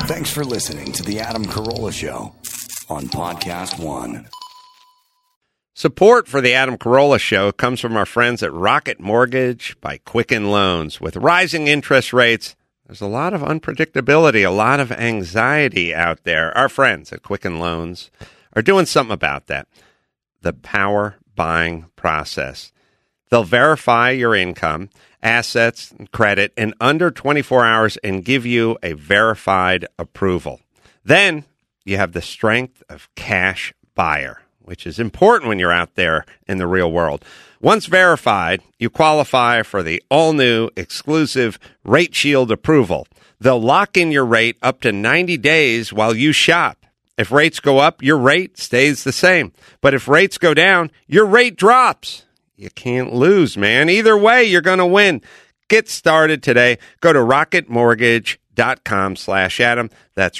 Thanks for listening to The Adam Carolla Show on Podcast One. Support for The Adam Carolla Show comes from our friends at Rocket Mortgage by Quicken Loans. With rising interest rates, there's a lot of unpredictability, a lot of anxiety out there. Our friends at Quicken Loans are doing something about that. The power buying process. They'll verify your income, assets, and credit in under 24 hours and give you a verified approval. Then you have the strength of cash buyer, which is important when you're out there in the real world. Once verified, you qualify for the all-new exclusive Rate Shield approval. They'll lock in your rate up to 90 days while you shop. If rates go up, your rate stays the same. But if rates go down, your rate drops. You can't lose, man. Either way, you're going to win. Get started today. Go to rocketmortgage.com/Adam. That's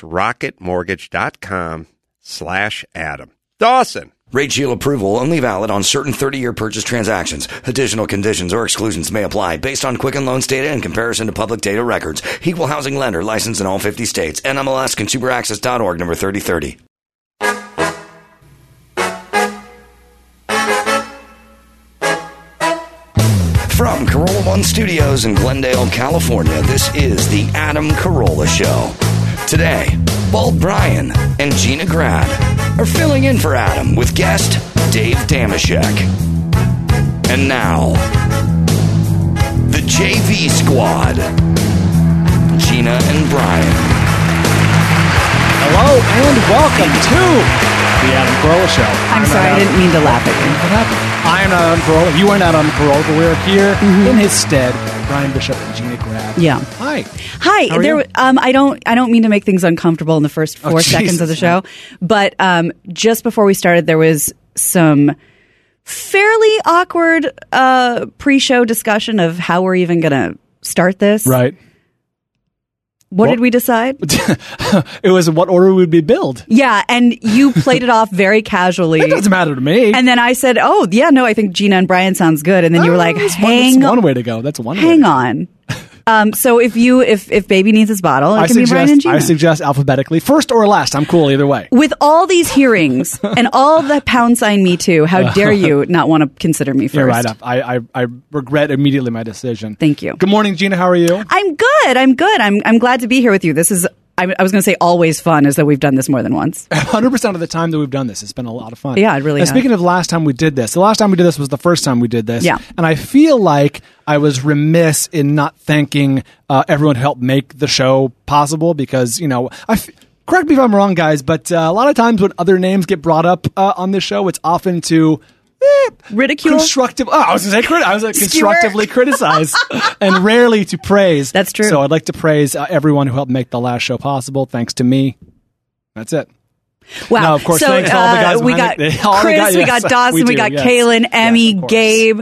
rocketmortgage.com/Adam. Dawson. Rate Shield approval only valid on certain 30-year purchase transactions. Additional conditions or exclusions may apply based on Quicken Loans data in comparison to public data records. Equal housing lender licensed in all 50 states. NMLS ConsumerAccess.org number 3030. From Carolla One Studios in Glendale, California, this is The Adam Carolla Show. Today, Bald Brian and Gina Grad are filling in for Adam with guest Dave Damashek. And now, the JV Squad, Gina and Brian. Hello and welcome to The Adam Carolla Show. I'm sorry, I didn't mean to laugh at you. What happened? I am not Adam Carolla. You are not Adam Carolla, but we're here in his stead. Brian Bishop and Gina Grad. Yeah. Hi. Hi. How are you? I don't mean to make things uncomfortable in the first 4 seconds of the show, but just before we started, there was some fairly awkward pre-show discussion of how we're even going to start this. Right. What did we decide? It was what order would be billed. Yeah, and you played it off very casually. It doesn't matter to me. And then I said, "Oh, yeah, no, I think Gina and Brian sounds good." And then you were like, That's "Hang one way to go. That's one way. Hang on." So if baby needs his bottle, it can be Brian and Gina. I suggest alphabetically, first or last. I'm cool either way. With all these hearings and all the £sign me too, how dare you not want to consider me first? You're right. I regret immediately my decision. Thank you. Good morning, Gina. How are you? I'm good. I'm glad to be here with you. This is, I was going to say always fun, as though we've done this more than once. 100% of the time that we've done this, it's been a lot of fun. Yeah, it really has. Speaking of last time we did this, the last time we did this was the first time we did this. Yeah. And I feel like I was remiss in not thanking everyone who helped make the show possible because, correct me if I'm wrong, guys, but a lot of times when other names get brought up on this show, it's often to ridicule, constructive. Oh, I was going to say constructively criticize, and rarely to praise. That's true. So I'd like to praise everyone who helped make the last show possible. Thanks to me. That's it. Wow. No, of course. So thanks to all the guys. We got Chris, we got Dawson, we got yes. Kaylin, Emmy, Yes, Gabe,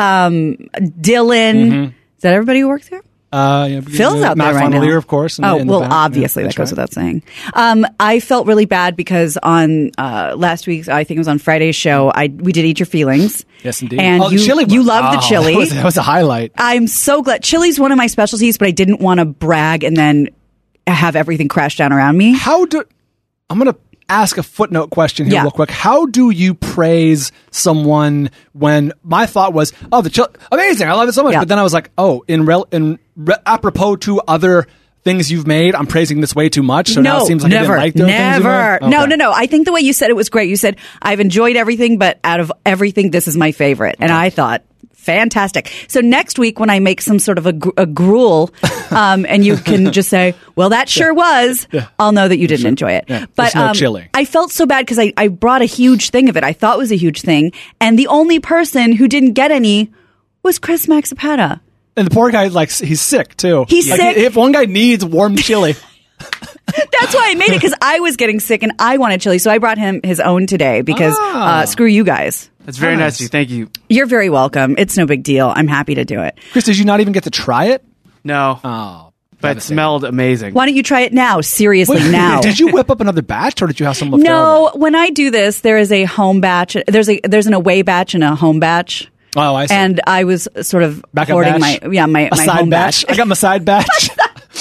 Dylan. Is that everybody who works here? Phil's out there right now. Of course. Obviously, that goes without saying. I felt really bad because on last week's, I think it was on Friday's show, we did Eat Your Feelings. Yes, indeed. And you loved the chili. That was a highlight. I'm so glad. Chili's one of my specialties, but I didn't want to brag and then have everything crash down around me. I'm going to ask a footnote question here real quick. How do you praise someone when my thought was, oh, the chili, amazing, I love it so much. Yeah. But then I was like, oh, apropos to other things you've made, I'm praising this way too much. So now it seems like I didn't like the things you made? Okay. No. I think the way you said it was great. You said, I've enjoyed everything, but out of everything, this is my favorite. And I thought, fantastic. So next week when I make some sort of a gruel, and you can just say, well, that sure was, I'll know that you didn't enjoy it. Yeah. But no chili. I felt so bad because I brought a huge thing of it. I thought it was a huge thing. And the only person who didn't get any was Chris Maxipata. And the poor guy, he's sick too. He's sick. If one guy needs warm chili. That's why I made it, because I was getting sick and I wanted chili. So I brought him his own today because screw you guys. That's very nice of you. Thank you. You're very welcome. It's no big deal. I'm happy to do it. Chris, did you not even get to try it? No. Oh. But it smelled amazing. Why don't you try it now? Seriously, now. Did you whip up another batch or did you have some left No, over? when I do this, there is a home batch. There's an away batch and a home batch. Oh, I see. And I was sort of Backup hoarding batch? my side home batch. batch. I got my side batch.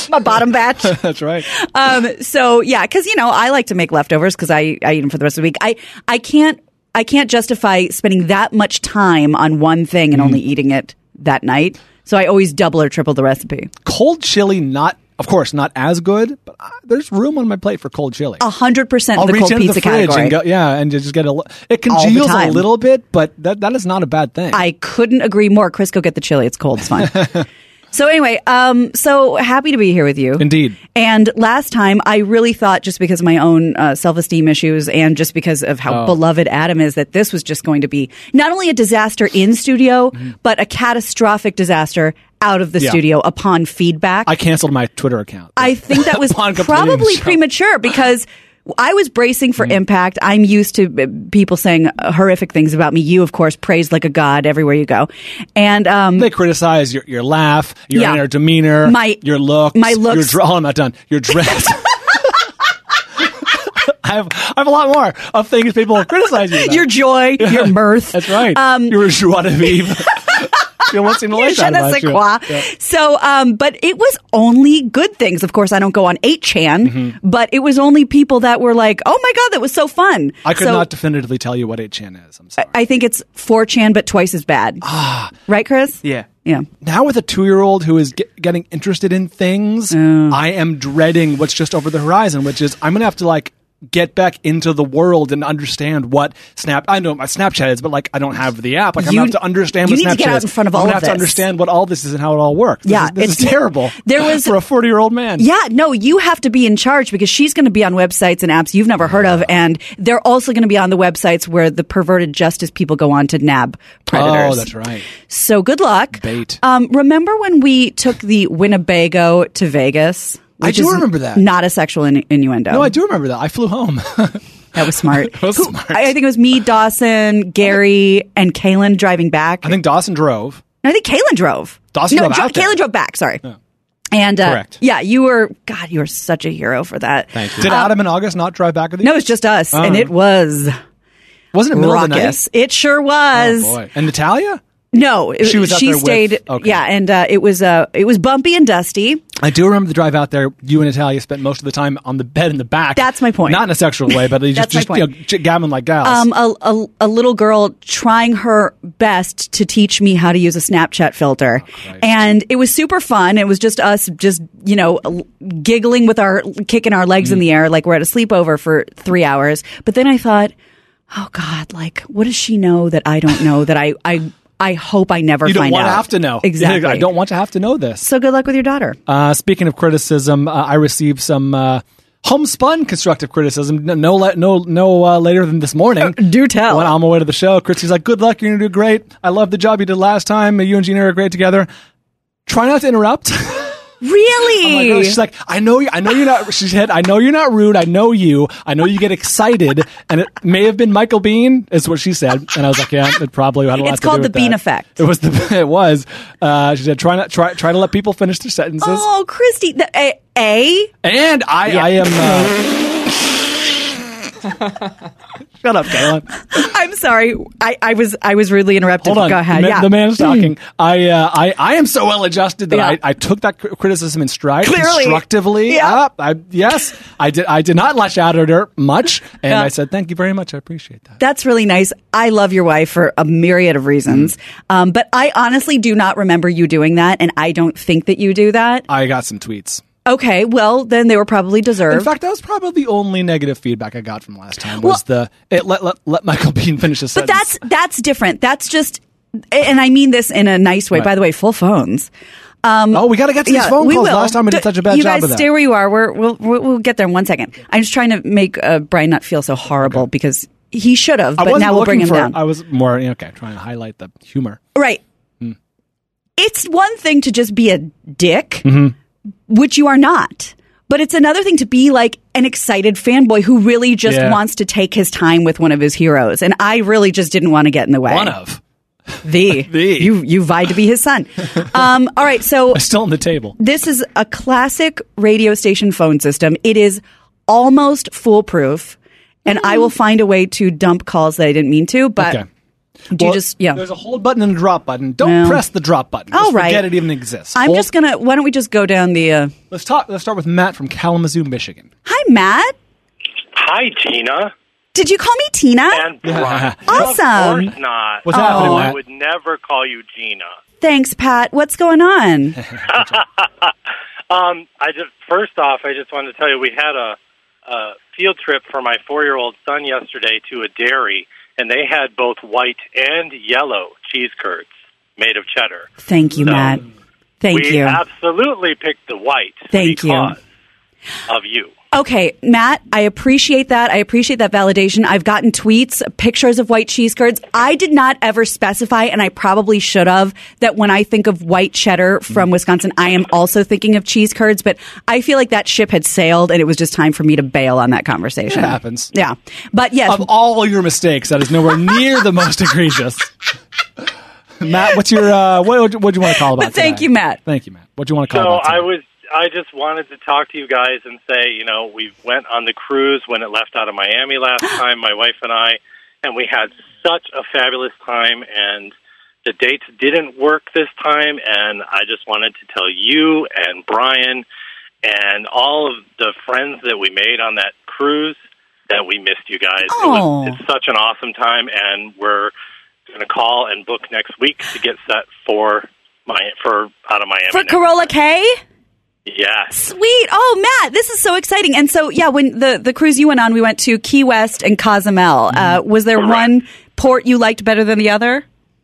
My bottom batch. That's right. So yeah, because I like to make leftovers because I eat them for the rest of the week. I can't justify spending that much time on one thing and only eating it that night. So I always double or triple the recipe. Cold chili, of course, not as good, but there's room on my plate for cold chili. 100% I'll the reach cold into pizza the fridge category. and go, and just get it All the congeals a time. little bit, but that is not a bad thing. I couldn't agree more. Chris, go get the chili. It's cold. It's fine. So anyway, so happy to be here with you. Indeed. And last time, I really thought, just because of my own self-esteem issues and just because of how beloved Adam is, that this was just going to be not only a disaster in studio, but a catastrophic disaster out of the studio upon feedback. I canceled my Twitter account. I think that was Upon completing the probably show. premature because I was bracing for impact. I'm used to people saying horrific things about me. You, of course, praised like a god everywhere you go. And They criticize your laugh, your Yeah. inner demeanor, your looks. my looks. I'm not done. Your dress. I have a lot more of things people criticize you about. your joy, your mirth. That's right. Your joie de vivre. You won't seem to like Je that ne about sais you. quoi. Yeah. So, but it was only good things. Of course, I don't go on 8chan, but it was only people that were like, "Oh my god, that was so fun." I could So, not definitively tell you what 8chan is. I'm sorry. I think it's 4chan, but twice as bad. Right, Chris? Yeah. Yeah. Now with a 2-year-old who is getting interested in things, I am dreading what's just over the horizon, which is I'm going to have to get back into the world and understand what I know what my Snapchat is, but I don't have the app. I'm going to have to understand you what need Snapchat to get out is. in front of I'm all gonna of have to this. understand what all this is and how it all works. This is terrible. There was for a 40-year-old man. Yeah, no, you have to be in charge because she's going to be on websites and apps you've never heard of, and they're also going to be on the websites where the perverted justice people go on to nab predators. Oh, that's right. So good luck. Bait. Remember when we took the Winnebago to Vegas? I Which do is remember that. Not a sexual innuendo. No, I do remember that. I flew home. That was smart. It was smart. I think it was me, Dawson, Gary, and Kaylin driving back. I think Dawson drove. No, I think Kaylin drove. Dawson drove out there. Kaylin drove back. Sorry. And Correct. yeah, you were such a hero for that. Thank you. Did Adam and August not drive back with you? No, it was just us, and it was Wasn't it middle of the night? raucous. It sure was. Oh, boy. And Natalia? No, She was out there with- stayed. okay. Yeah, and it was bumpy and dusty. I do remember the drive out there. You and Natalia spent most of the time on the bed in the back. That's my point. Not in a sexual way, but That's just my point. gabbing like gals. A little girl trying her best to teach me how to use a Snapchat filter, and it was super fun. It was just us, giggling with kicking our legs in the air like we're at a sleepover for 3 hours. But then I thought, oh God, what does she know that I don't know that I hope I never you don't find want out. to have to know. Exactly. I don't want to have to know this. So good luck with your daughter. Speaking of criticism, I received some homespun constructive criticism. No later than this morning. Do tell. When I'm on my way to the show, Christy's like, "Good luck. You're gonna do great. I love the job you did last time. You and Gina are great together. Try not to interrupt." Really? I'm like, she's like, I know you're not. She said, "I know you're not rude. I know you. I know you get excited." And it may have been Michael Bean, is what she said. And I was like, "Yeah, it probably had a lot It's to do called with the Bean that." effect. It was It was. She said, "Try to let people finish their sentences." Oh, Christy, And I am. Shut up, Kaylin. I'm sorry. I was rudely interrupted. Hold on. Go ahead. The man's talking. I am so well adjusted that Yeah. I took that criticism in stride Clearly. constructively. Yeah. I did not lash out at her much, and I said thank you very much. I appreciate that. That's really nice. I love your wife for a myriad of reasons. But I honestly do not remember you doing that, and I don't think that you do that. I got some tweets. Okay, well, then they were probably deserved. In fact, that was probably the only negative feedback I got from last time. Was let Michael Bean finish his but sentence. that's different. That's just, and I mean this in a nice way. Right. By the way, full phones. We got to get to these phone we calls. will. Last time we did such a bad you job guys of that. stay where you are. We'll get there in 1 second. I'm just trying to make Brian not feel so horrible because he should have, but now we'll bring him down. I was more trying to highlight the humor. Right. It's one thing to just be a dick, which you are not. But it's another thing to be like an excited fanboy who really just wants to take his time with one of his heroes. And I really just didn't want to get in the way. One of. The. You vied to be his son. All right. So Still on the table. this is a classic radio station phone system. It is almost foolproof. And I will find a way to dump calls that I didn't mean to. But Okay. Do you just There's a hold button and a drop button. Don't No. press the drop button. Oh, Just right. forget it even exists. I'm just gonna. Why don't we just go down the? Let's start with Matt from Kalamazoo, Michigan. Hi, Matt. Hi, Gina. Did you call me Tina? And Brian. Awesome. Of course not. What's happening, I Matt? would never call you Gina. Thanks, Pat. What's going on? First off, I just wanted to tell you we had a field trip for my 4-year-old son yesterday to a dairy, and they had both white and yellow cheese curds made of cheddar. Thank you, So, Matt. Thank we you. absolutely picked the white Thank you. because of you. Okay, Matt, I appreciate that. I appreciate that validation. I've gotten tweets, pictures of white cheese curds. I did not ever specify, and I probably should have, that when I think of white cheddar from Wisconsin, I am also thinking of cheese curds, but I feel like that ship had sailed and it was just time for me to bail on that conversation. It happens. Yeah. But yes. Of all your mistakes, that is nowhere near the most egregious. Matt, what's your what do you want to call about? Thank today? you, Matt. Thank you, Matt. What do you want to call So about? Today? I just wanted to talk to you guys and say, we went on the cruise when it left out of Miami last time, my wife and I, and we had such a fabulous time, and the dates didn't work this time, and I just wanted to tell you and Brian and all of the friends that we made on that cruise that we missed you guys. Oh. It's such an awesome time, and we're going to call and book next week to get set for out of Miami. For next Corolla K? Yes. Sweet. Oh, Matt, this is so exciting. And so, yeah, when the cruise you went on, we went to Key West and Cozumel. Was there Correct. one port you liked better than the other?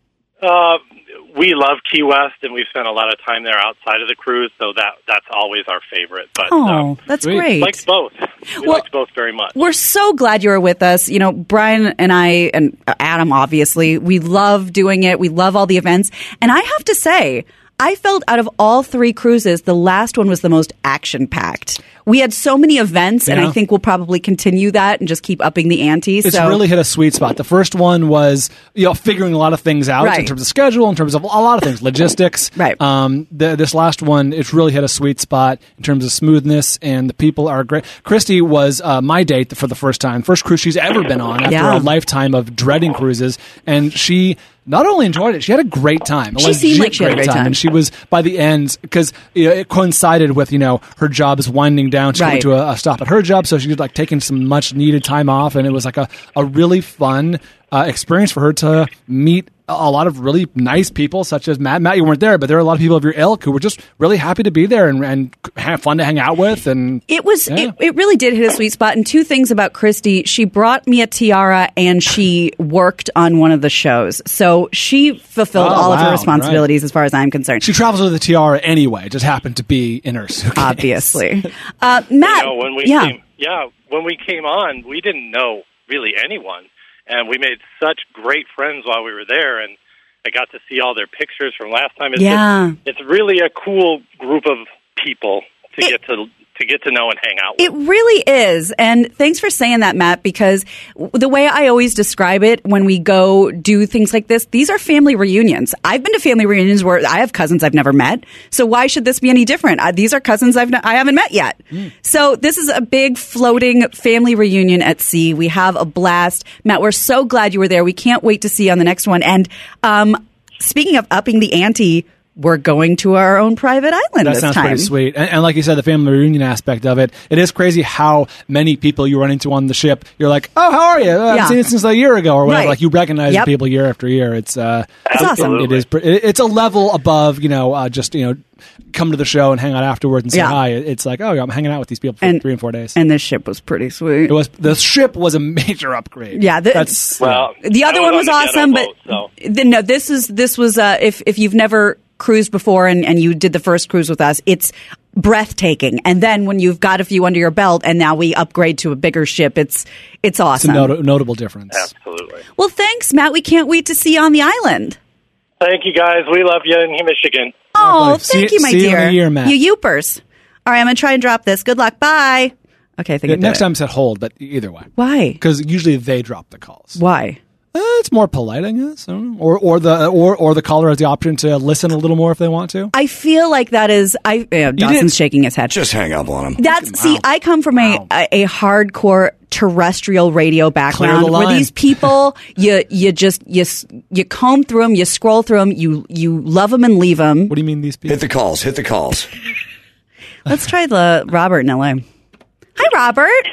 We love Key West, and we've spent a lot of time there outside of the cruise, so that's always our favorite. But Oh, that's sweet. great. liked both. We Well, liked both very much. We're so glad you were with us. Brian and I, and Adam, obviously, we love doing it. We love all the events. And I have to say, I felt out of all 3 cruises, the last one was the most action-packed. We had so many events, and Yeah. I think we'll probably continue that and just keep upping the ante. It's So really hit a sweet spot. The first one was, figuring a lot of things out Right. in terms of schedule, in terms of a lot of things, logistics. Right. This last one, it's really hit a sweet spot in terms of smoothness, and the people are great. Christy was my date for the first time, first cruise she's ever been on after Yeah. a lifetime of dreading cruises, and she not only enjoyed it, she had a great time. She seemed like she had a great time. And she was, by the end, because it coincided with, her job is winding down. She Right. went to a stop at her job, so she was taking some much needed time off, and it was a really fun experience for her to meet a lot of really nice people, such as Matt. Matt, you weren't there, but there are a lot of people of your ilk who were just really happy to be there and have fun to hang out with. And it was, Yeah. it really did hit a sweet spot. And 2 things about Christy. She brought me a tiara and she worked on one of the shows. So she fulfilled all of her wow, responsibilities as far as I'm concerned. she travels with a tiara anyway. It just happened to be in her suitcase. Obviously. Matt, when we yeah. when we came on, we didn't know really anyone, and we made such great friends while we were there, and I got to see all their pictures from last time. It's really a cool group of people to get to know and hang out with. It really is. And thanks for saying that, Matt, because the way I always describe it when we go do things like this, these are family reunions. I've been to family reunions where I have cousins I've never met. So why should this be any different? These are cousins I haven't met yet. So this is a big floating family reunion at sea. We have a blast. Matt, we're so glad you were there. We can't wait to see you on the next one. And speaking of upping the ante, we're going to our own private island That this sounds time. pretty sweet. And like you said, the family reunion aspect of it, it is crazy how many people you run into on the ship. You're like, oh, how are you? I haven't Yeah. seen it since a year ago or whatever. Right. Like you recognize Yep. people year after year. It's awesome. It is. It's a level above, just come to the show and hang out afterwards and say Yeah. hi. It's like, oh, I'm hanging out with these people for 3 and 4 days. And this ship was pretty sweet. The ship was a major upgrade. Yeah, that's Well, The other I one was on the awesome, ghetto but boat, so. no, this was if you've never cruised before and you did the first cruise with us, it's breathtaking. And then when you've got a few under your belt and now we upgrade to a bigger ship, it's It's a awesome. notable difference. Absolutely. Well, thanks, Matt. We can't wait to see you on the island. Thank you, guys. We love you in Michigan. Oh, buddy. thank See- you, my see you dear. in a year, Matt. You youpers. All right, I'm going to try and drop this. Good luck. Bye. Okay, I think I did Next it. time said hold, but either way. Why? Because usually they drop the calls. Why? It's more polite, I guess. I don't know. Or the caller has the option to listen a little more if they want to. I feel like that is. Dawson's shaking his head. Just hang up on him. See, I come from a hardcore terrestrial radio background the where line. these people, you comb through them, you scroll through them, you love them and leave them. What do you mean these people? Hit the calls. Hit the calls. Let's try the Robert in LA. Hi, Robert.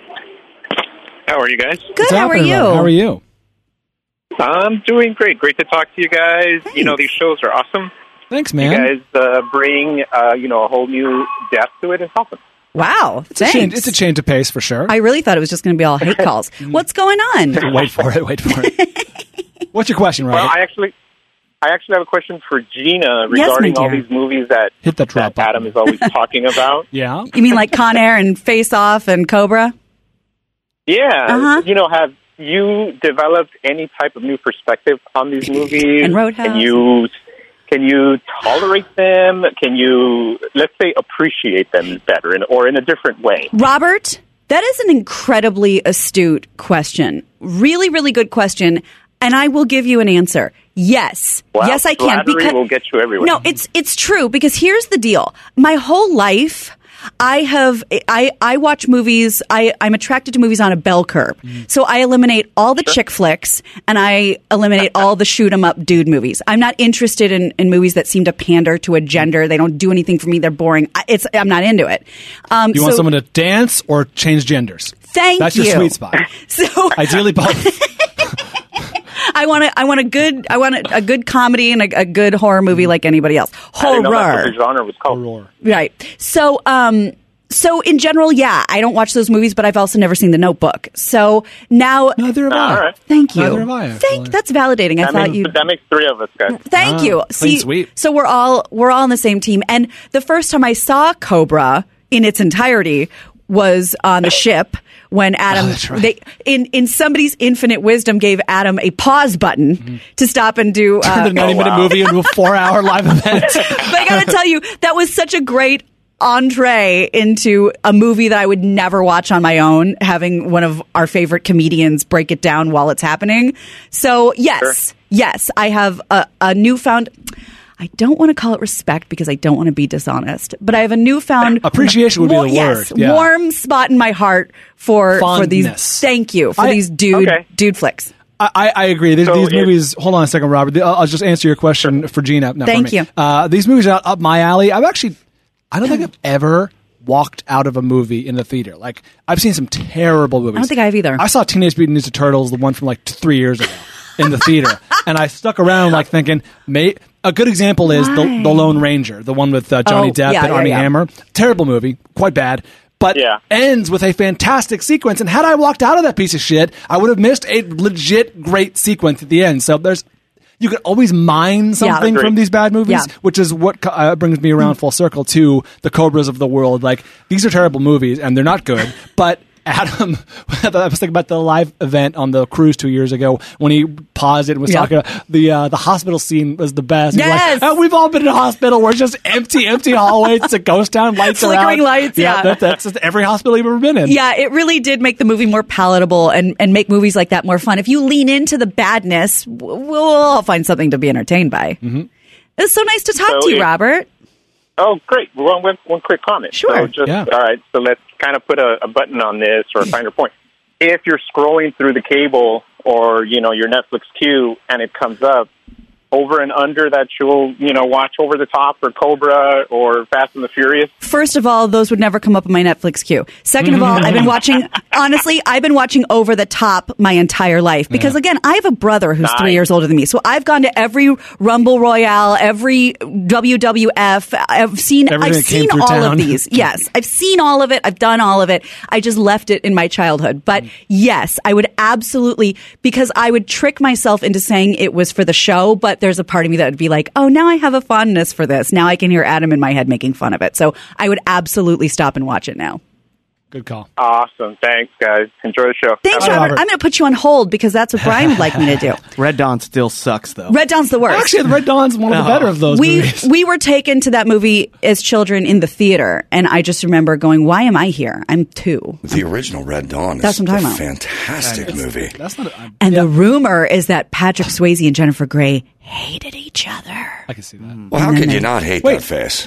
How are you guys? Good. What's How are happening, you? Robert? How are you? I'm doing great. Great to talk to you guys. You know, these shows are awesome. Thanks, You man. guys bring, a whole new depth to it. It's awesome. Wow. It's a Thanks. change of pace for sure. I really thought it was just going to be all hate calls. What's going on? Wait for it. What's your question, Robert? Well, I actually have a question for Gina Yes, my regarding all dear. these movies that, Hit the drop that Adam button. is always talking about. Yeah. You mean like Con Air and Face Off and Cobra? Yeah. Uh-huh. Have you developed any type of new perspective on these movies? And Roadhouse. Can you tolerate them? Can you, let's say, appreciate them better or in a different way? Robert, that is an incredibly astute question. Really, really good question. And I will give you an answer. Yes. Wow, yes, I can. flattery will get you everywhere. No, it's true because here's the deal. My whole life, I watch movies. I'm attracted to movies on a bell curve. So I eliminate all the chick flicks and I eliminate all the shoot 'em up dude movies. I'm not interested in movies that seem to pander to a gender. They don't do anything for me. They're boring. I'm not into it. You want someone to dance or change genders? Thank That's you. your sweet spot. So Ideally, both. I want a good comedy and a good horror movie like anybody else. I didn't know that's what Horror. the genre was called. Right. So in general, yeah, I don't watch those movies, but I've also never seen The Notebook. So now, Neither have I. All right. thank you. Neither have I, actually. That's validating. I thought you. That makes three of us, guys. Thank you. clean See, sweep. so we're all on the same team. And the first time I saw Cobra in its entirety was on the ship when Adam, that's right. in somebody's infinite wisdom, gave Adam a pause button to stop and do. Turned a 90-minute movie into a 4-hour live event. But I got to tell you, that was such a great entree into a movie that I would never watch on my own, having one of our favorite comedians break it down while it's happening. So yes, I have a newfound, I don't want to call it respect because I don't want to be dishonest, but I have a newfound Appreciation would be the yes, word. Yeah. warm spot in my heart for these. Fondness. Thank you for these dude flicks. I agree. These So movies. Hold on a second, Robert. I'll just answer your question for Gina. No, Thank for me. you. These movies are up my alley. I don't think I've ever walked out of a movie in the theater. Like, I've seen some terrible movies. I don't think I have either. I saw Teenage Mutant Ninja Turtles, the one from like 3 years ago, in the theater, and I stuck around like thinking, a good example is the Lone Ranger, the one with Johnny Depp and Armie Hammer. Terrible movie, quite bad. But ends with a fantastic sequence. And had I walked out of that piece of shit, I would have missed a legit great sequence at the end. So you can always mine something from these bad movies, which is what brings me around full circle to the Cobras of the world. Like, these are terrible movies and they're not good, but Adam, I was thinking about the live event on the cruise 2 years ago when he paused it and was talking about the hospital scene was the best. Yes. Like, we've all been in a hospital where it's just empty hallways. It's a ghost town, lights are out. Flickering lights, That's just every hospital you've ever been in. Yeah, it really did make the movie more palatable and make movies like that more fun. If you lean into the badness, we'll all find something to be entertained by. Mm-hmm. It's so nice to talk to you, Robert. Oh, great. One quick comment. Sure. So all right, so let's kind of put a button on this or a finer point. If you're scrolling through the cable or, your Netflix queue and it comes up, over and under that you'll, watch Over the Top or Cobra or Fast and the Furious? First of all, those would never come up in my Netflix queue. Second of all, I've been watching Over the Top my entire life because, again, I have a brother who's 3 years older than me. So I've gone to every Rumble Royale, every WWF. I've seen all of these. Yes, I've seen all of it. I've done all of it. I just left it in my childhood. But yes, I would absolutely, because I would trick myself into saying it was for the show, but there's a part of me that would be like, oh, now I have a fondness for this. Now I can hear Adam in my head making fun of it. So I would absolutely stop and watch it now. Good call. Awesome. Thanks, guys. Enjoy the show. Thanks, Robert. I'm going to put you on hold because that's what Brian would like me to do. Red Dawn still sucks, though. Red Dawn's the worst. Actually, the Red Dawn's one of the better of those movies. We were taken to that movie as children in the theater, and I just remember going, why am I here? I'm 2. The original Red Dawn That's is what I'm a talking about. fantastic movie. And the rumor is that Patrick Swayze and Jennifer Grey hated each other. I can see that. Well, how could you not hate that face?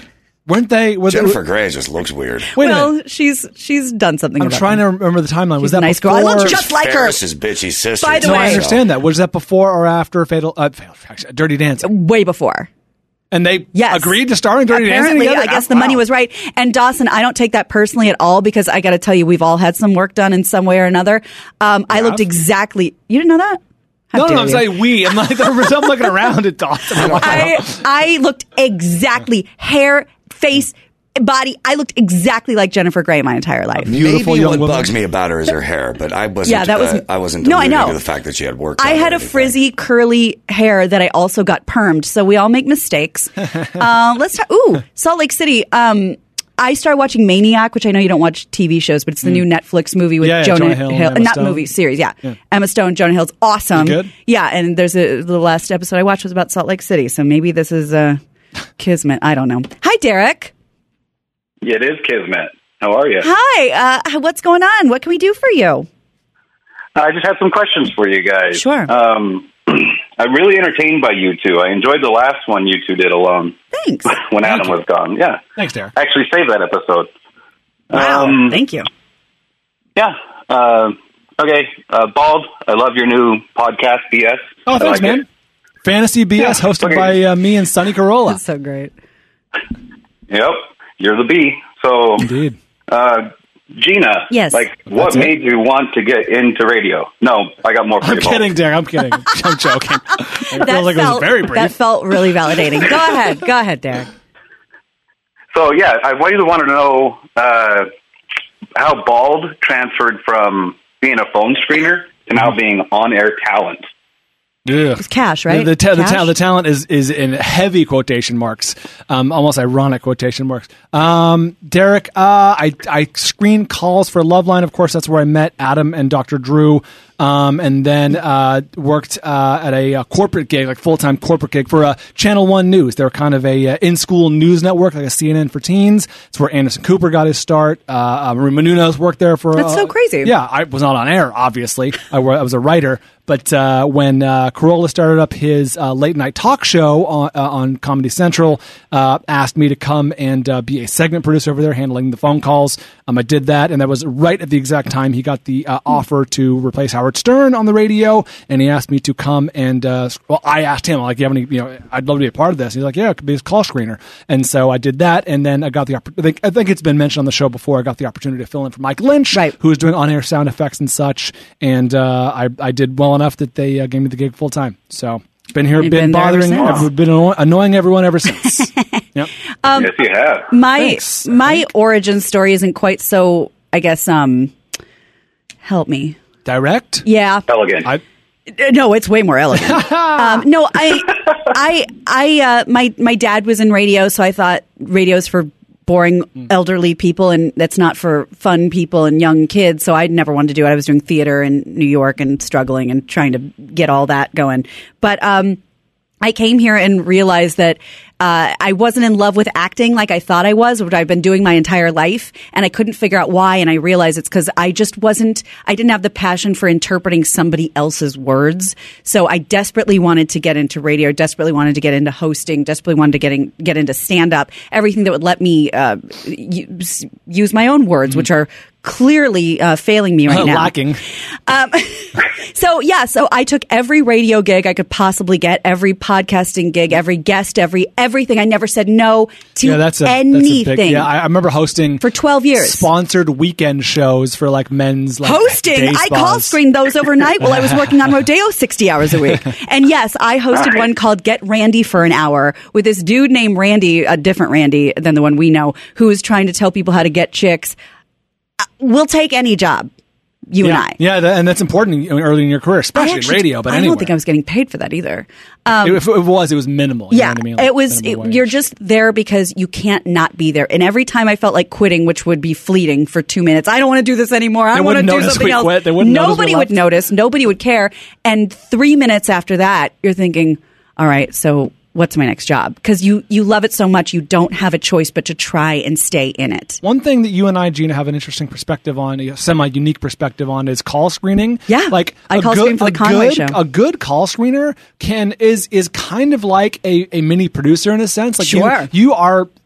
Weren't they? Jennifer Grey just looks weird. Wait a minute. She's done something. I'm about trying them. to remember the timeline. She's Was that a nice before? girl. I look just like her. Ferris's bitchy sister. By the No, way. I understand that. Was that before or after Dirty Dancing? Way before. And they Yes. agreed to star in Dirty Dancing Apparently, together? I guess the money was right. And Dawson, I don't take that personally at all because I got to tell you, we've all had some work done in some way or another. I looked exactly. You didn't know that? How No, dare I'm you. saying we. I'm like, I'm looking around at Dawson. I'm like, I looked exactly hair, face, body. I looked exactly like Jennifer Grey my entire life. Beautiful Maybe young what woman. bugs me about her is her hair, but I wasn't. Yeah, that was- I wasn't. No, I alluding know. to the fact that she had work. I done had or a anything. frizzy, curly hair that I also got permed. So we all make mistakes. Let's talk. Ooh, Salt Lake City. I started watching Maniac, which I know you don't watch TV shows, but it's the new Netflix movie with Yeah, Jonah Jonah Hill and Emma not Stone. movie, series, yeah. Emma Stone, Jonah Hill's awesome. Good? Yeah, and there's the last episode I watched was about Salt Lake City, so maybe this is kismet. I don't know. Hi, Derek. Yeah, it is Kismet. How are you? Hi. What's going on? What can we do for you? I just had some questions for you guys. Sure. I'm really entertained by you two. I enjoyed the last one you two did alone Thanks. when Adam was gone. Yeah. Thanks, Derek. I actually saved that episode. Wow. Thank you. Yeah. Okay. Bald, I love your new podcast, BS. Oh, I thanks, like man. it. Fantasy BS Yeah, hosted okay. by me and Sonny Carolla. That's so great. Yep. You're the B. So, Indeed. Gina. Yes. Like, what That's it? made you want to get into radio? No, I got more for I'm you. kidding, Derek. I'm kidding. I'm joking. It feels like it was very brief. That felt really validating. Go ahead, Derek. So, yeah, I wanted to know how Bald transferred from being a phone screener to now being on-air talent. Ugh. It's cash, right? The Cash? talent is in heavy quotation marks, almost ironic quotation marks. Derek, I screened calls for Loveline. Of course, that's where I met Adam and Dr. Drew. And then worked at a corporate gig, like full-time corporate gig for Channel 1 News. They're kind of a in-school news network, like a CNN for teens. It's where Anderson Cooper got his start. Marie Menounos worked there for... That's so crazy. Yeah, I was not on air, obviously. I was a writer. But when Carolla started up his late-night talk show on Comedy Central, asked me to come and be a segment producer over there, handling the phone calls. I did that, and that was right at the exact time he got the offer to replace Howard Stern on the radio, and he asked me to come and I asked him, like, you have any, I'd love to be a part of this. He's like, yeah, I could be his call screener. And so I did that, and then I got the opportunity. I think it's been mentioned on the show before. I got the opportunity to fill in for Mike Lynch, right, who was doing on-air sound effects and such, and I did well enough that they gave me the gig full time. So been here, been bothering, been annoying everyone ever since. Yep. Yes, you have. My origin story isn't quite so, I guess, help me. Direct? Yeah. Elegant. No, it's way more elegant. No, my dad was in radio, so I thought radio's for boring elderly people, and that's not for fun people and young kids. So I never wanted to do it. I was doing theater in New York and struggling and trying to get all that going. But I came here and realized that I wasn't in love with acting like I thought I was, which I've been doing my entire life, and I couldn't figure out why. And I realized it's because I didn't have the passion for interpreting somebody else's words. So I desperately wanted to get into radio, desperately wanted to get into hosting, desperately wanted to get into stand-up, everything that would let me use my own words, which are clearly failing me right now. Lacking. So I took every radio gig I could possibly get, every podcasting gig, every guest, everything. I never said no to anything. That's a big, I remember hosting for 12 years sponsored weekend shows for like men's like hosting. day I spas. call screened those overnight while I was working on Rodeo 60 hours a week. And yes, I hosted one called Get Randy for an hour with this dude named Randy, a different Randy than the one we know, who was trying to tell people how to get chicks. We'll take any job. You and I. Yeah, and that's important early in your career, especially in radio. But I anyway. don't think I was getting paid for that either. If it was minimal. You know what I mean? Like it was. You're just there because you can't not be there. And every time I felt like quitting, which would be fleeting for 2 minutes, I don't want to do this anymore. I want to do something else. Quit. They wouldn't Nobody would notice. Nobody would care. And 3 minutes after that, you're thinking, all right, so what's my next job? Because you love it so much, you don't have a choice but to try and stay in it. One thing that you and I, Gina, have an interesting perspective on, a semi-unique perspective on, is call screening. Yeah, like I call screen for the Conway show. A good call screener is kind of like a mini producer in a sense. Like sure. you are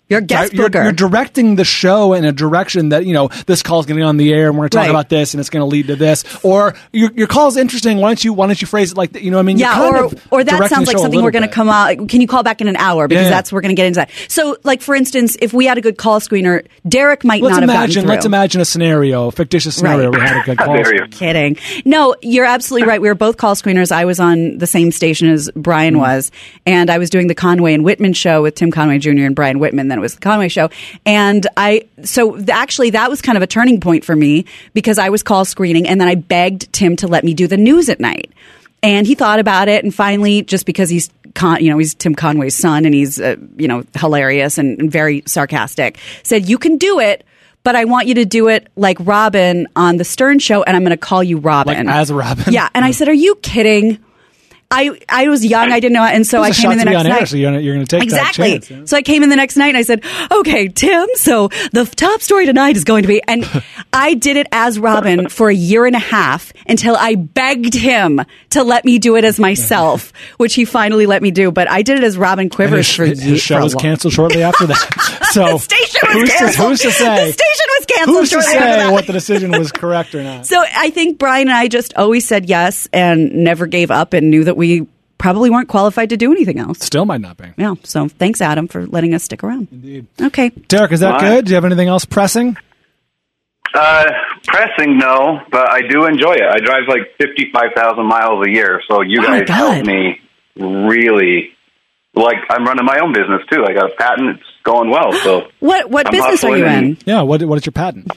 You're a guest booker. You're directing the show in a direction that, this call's going to be on the air and we're going to talk about this and it's going to lead to this. Or your call's interesting. Why don't you phrase it like that? You know what I mean? Yeah, or that sounds like something we're going to come out. Can you call back in an hour? Because that's we're going to get into that. So, like, for instance, if we had a good call screener, Derek might not have gotten through. Let's imagine a fictitious scenario where we had a good call screener. Kidding. No, you're absolutely right. We were both call screeners. I was on the same station as Brian was, and I was doing the Conway and Whitman show with Tim Conway Jr. and Brian Whitman. Then it was the Conway show. And actually that was kind of a turning point for me because I was call screening and then I begged Tim to let me do the news at night. And he thought about it and finally, just because he's Tim Conway's son and he's, hilarious and very sarcastic, said, you can do it, but I want you to do it like Robin on the Stern Show and I'm going to call you Robin. Like as Robin? Yeah. And I said, are you kidding? I was young, I didn't know, and so I came in the next night. So you're going to take exactly. that chance. So I came in the next night and I said, "Okay, Tim. So the top story tonight is going to be," and I did it as Robin for a year and a half until I begged him to let me do it as myself, which he finally let me do. But I did it as Robin Quivers for his show was canceled shortly after that. So the station was canceled. Who's to say? The station was canceled. Who's to say what the decision was correct or not? So I think Brian and I just always said yes and never gave up and knew that we probably weren't qualified to do anything else. Still might not be. Yeah. So thanks, Adam, for letting us stick around. Indeed. Okay. Derek, is that good? Do you have anything else pressing? Pressing, no, but I do enjoy it. I drive like 55,000 miles a year, so you guys help me really. Like, I'm running my own business, too. I got a patent. It's going well. So What business are you in? Yeah, what is your patent?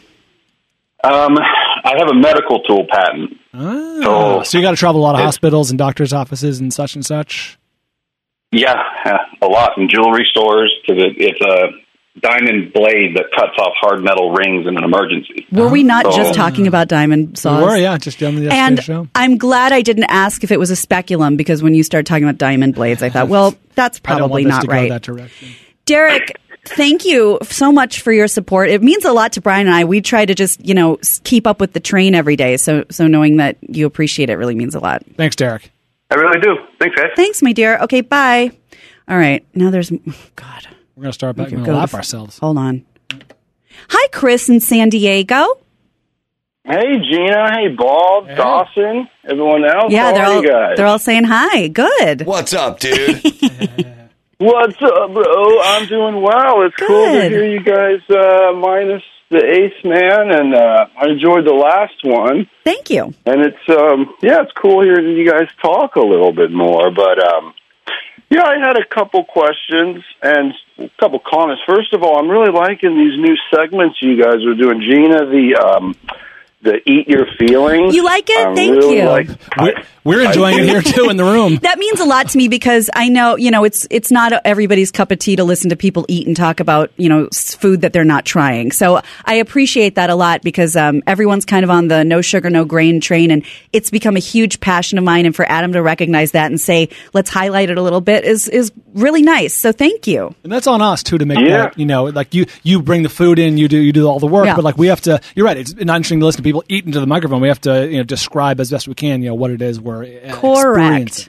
I have a medical tool patent. So you got to travel a lot of hospitals and doctors' offices and such? Yeah, a lot. In jewelry stores, because it's a diamond blade that cuts off hard metal rings in an emergency. Were we not just talking about diamond saws? We were, yeah, just on the yesterday's show. I'm glad I didn't ask if it was a speculum, because when you started talking about diamond blades, I thought, well, that's probably not right. I don't want this to go that direction. Derek, thank you so much for your support. It means a lot to Brian and I. We try to just, keep up with the train every day. So knowing that you appreciate it really means a lot. Thanks, Derek. I really do. Thanks, guys. Thanks, my dear. Okay, bye. All right. Now there's... God. We're going to start back and laugh ourselves. Hold on. Hi, Chris in San Diego. Hey, Gina. Hey, Bob. Hey. Dawson. Everyone else. Yeah, guys? They're all saying hi. Good. What's up, dude? What's up, bro? I'm doing well. It's cool to hear you guys minus the eighth man, and I enjoyed the last one. Thank you. And it's cool hearing you guys talk a little bit more. But I had a couple questions and a couple comments. First of all, I'm really liking these new segments you guys are doing. Gina, the Eat Your Feelings. You like it? Thank really you. We're enjoying it here, too, in the room. That means a lot to me because I know, it's not everybody's cup of tea to listen to people eat and talk about, food that they're not trying. So I appreciate that a lot because everyone's kind of on the no sugar, no grain train, and it's become a huge passion of mine. And for Adam to recognize that and say, let's highlight it a little bit is really nice. So thank you. And that's on us, too, to make that, like you bring the food in, you do all the work, but like we have to, you're right, it's not interesting to listen to people eat into the microphone. We have to, describe as best we can, what it is we're correct.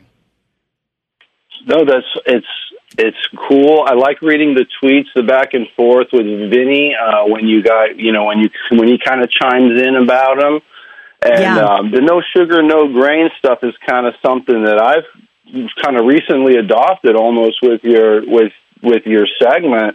No, it's cool. I like reading the tweets, the back and forth with Vinny when you got when he kind of chimes in about them, and the no sugar, no grain stuff is kind of something that I've kind of recently adopted almost with your segment,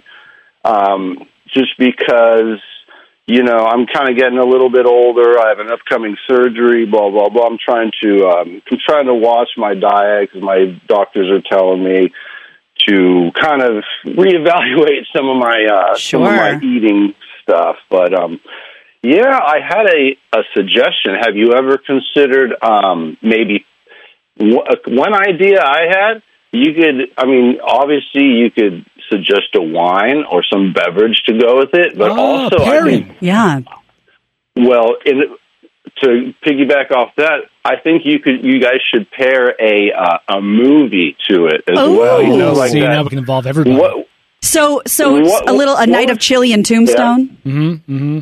just because. I'm kind of getting a little bit older. I have an upcoming surgery, blah, blah, blah. I'm trying to watch my diet because my doctors are telling me to kind of reevaluate some of my eating stuff. But, I had a suggestion. Have you ever considered maybe one idea I had? Obviously you could suggest a wine or some beverage to go with it, but also pairing. Well, to piggyback off that, I think you guys should pair a movie to it as well. Now we can involve everybody. So a night of chili and Tombstone. Yeah. Mm-hmm.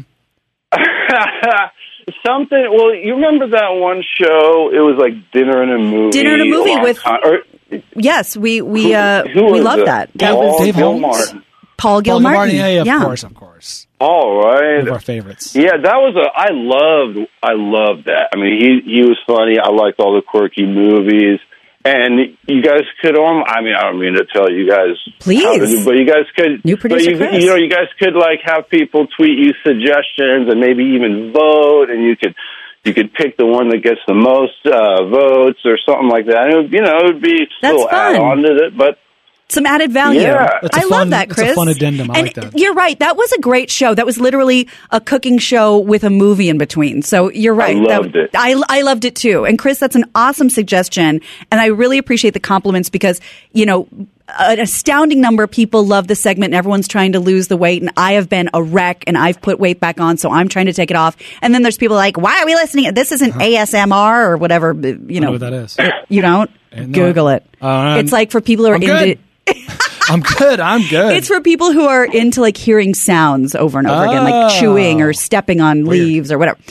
Something. Well, you remember that one show? It was like Dinner and a Movie. Dinner and a Movie with. Yes, we love that. That was Dave Holmes. Paul Gilmartin. Yeah, of course. All right. One of our favorites. Yeah, that was I loved that. I mean, he was funny. I liked all the quirky movies. And you guys could, I don't mean to tell you guys, please, but you guys could, new producer Chris. You guys could like have people tweet you suggestions and maybe even vote, and you could pick the one that gets the most votes or something like that. It would be a little add on to it, but. Some added value. Yeah. I love that, Chris. It's a fun addendum. I like that. You're right. That was a great show. That was literally a cooking show with a movie in between. So you're right. I loved it. I loved it too. And Chris, that's an awesome suggestion. And I really appreciate the compliments because, an astounding number of people love the segment and everyone's trying to lose the weight. And I have been a wreck and I've put weight back on. So I'm trying to take it off. And then there's people like, why are we listening? This isn't ASMR or whatever. I know what that is. You don't? Google it. It's like for people who are into... I'm good. It's for people who are into like hearing sounds over and over again, like chewing or stepping on leaves or whatever.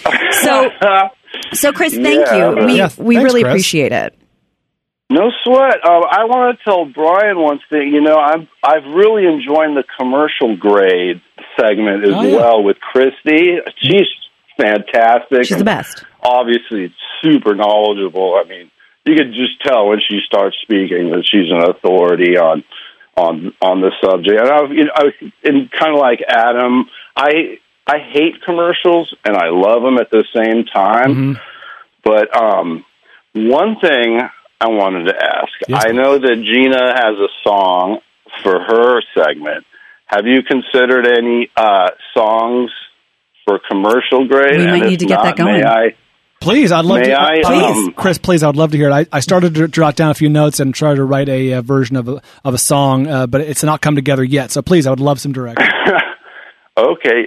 So Chris, thank you. We really appreciate it. No sweat. I want to tell Brian one thing. I've really enjoyed the commercial grade segment as well with Christy. She's fantastic. She's the best. Obviously, super knowledgeable. I mean, you could just tell when she starts speaking that she's an authority on the subject. And I was kind of like Adam. I hate commercials and I love them at the same time. Mm-hmm. But one thing I wanted to ask. Yes, I know that Gina has a song for her segment. Have you considered any songs for commercial grade? We might need to get that going. Please, I'd love to. Chris, please, I'd love to hear it. I started to jot down a few notes and try to write a version of a song, but it's not come together yet. So please, I would love some direction. Okay.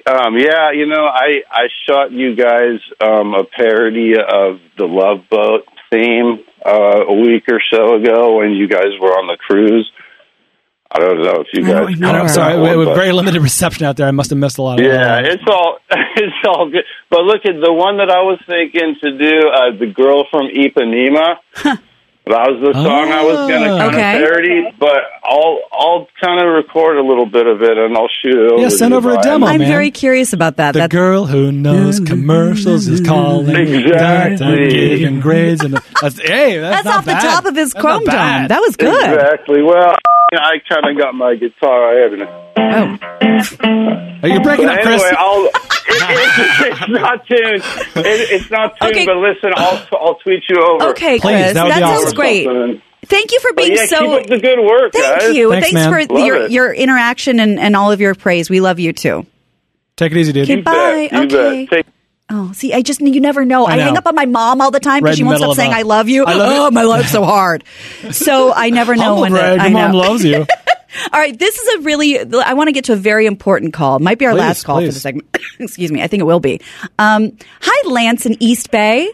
I shot you guys a parody of the Love Boat theme a week or so ago when you guys were on the cruise. I don't know if you guys. I'm sorry, we have very limited reception out there. I must have missed a lot of. Yeah, it's all good. But look at the one that I was thinking to do. The girl from Ipanema. That was the song I was going to kind of parody, but I'll kind of record a little bit of it and I'll shoot it over. Yeah, send over a demo, I'm very curious about that. The girl who knows commercials is calling. Exactly. Giving grades and that's off the top of his Chrome Dome. That was good. Exactly. Well, I kind of got my guitar. I haven't. Are you breaking up, Chris? Anyway, it's not tuned. It's not tuned. Okay. But listen, I'll tweet you over. Okay, Chris, that sounds great. Thank you for being keep up the good work, guys. Thank you. Thanks for your interaction and all of your praise. We love you too. Take it easy, dude. Okay, bye. Okay. Oh, see, you never know. I hang up on my mom all the time because she won't stop saying I love you. My life's so hard. So I never know when your mom loves you. All right, this is I want to get to a very important call. Might be our last call for the segment. Excuse me. I think it will be. Hi, Lance in East Bay.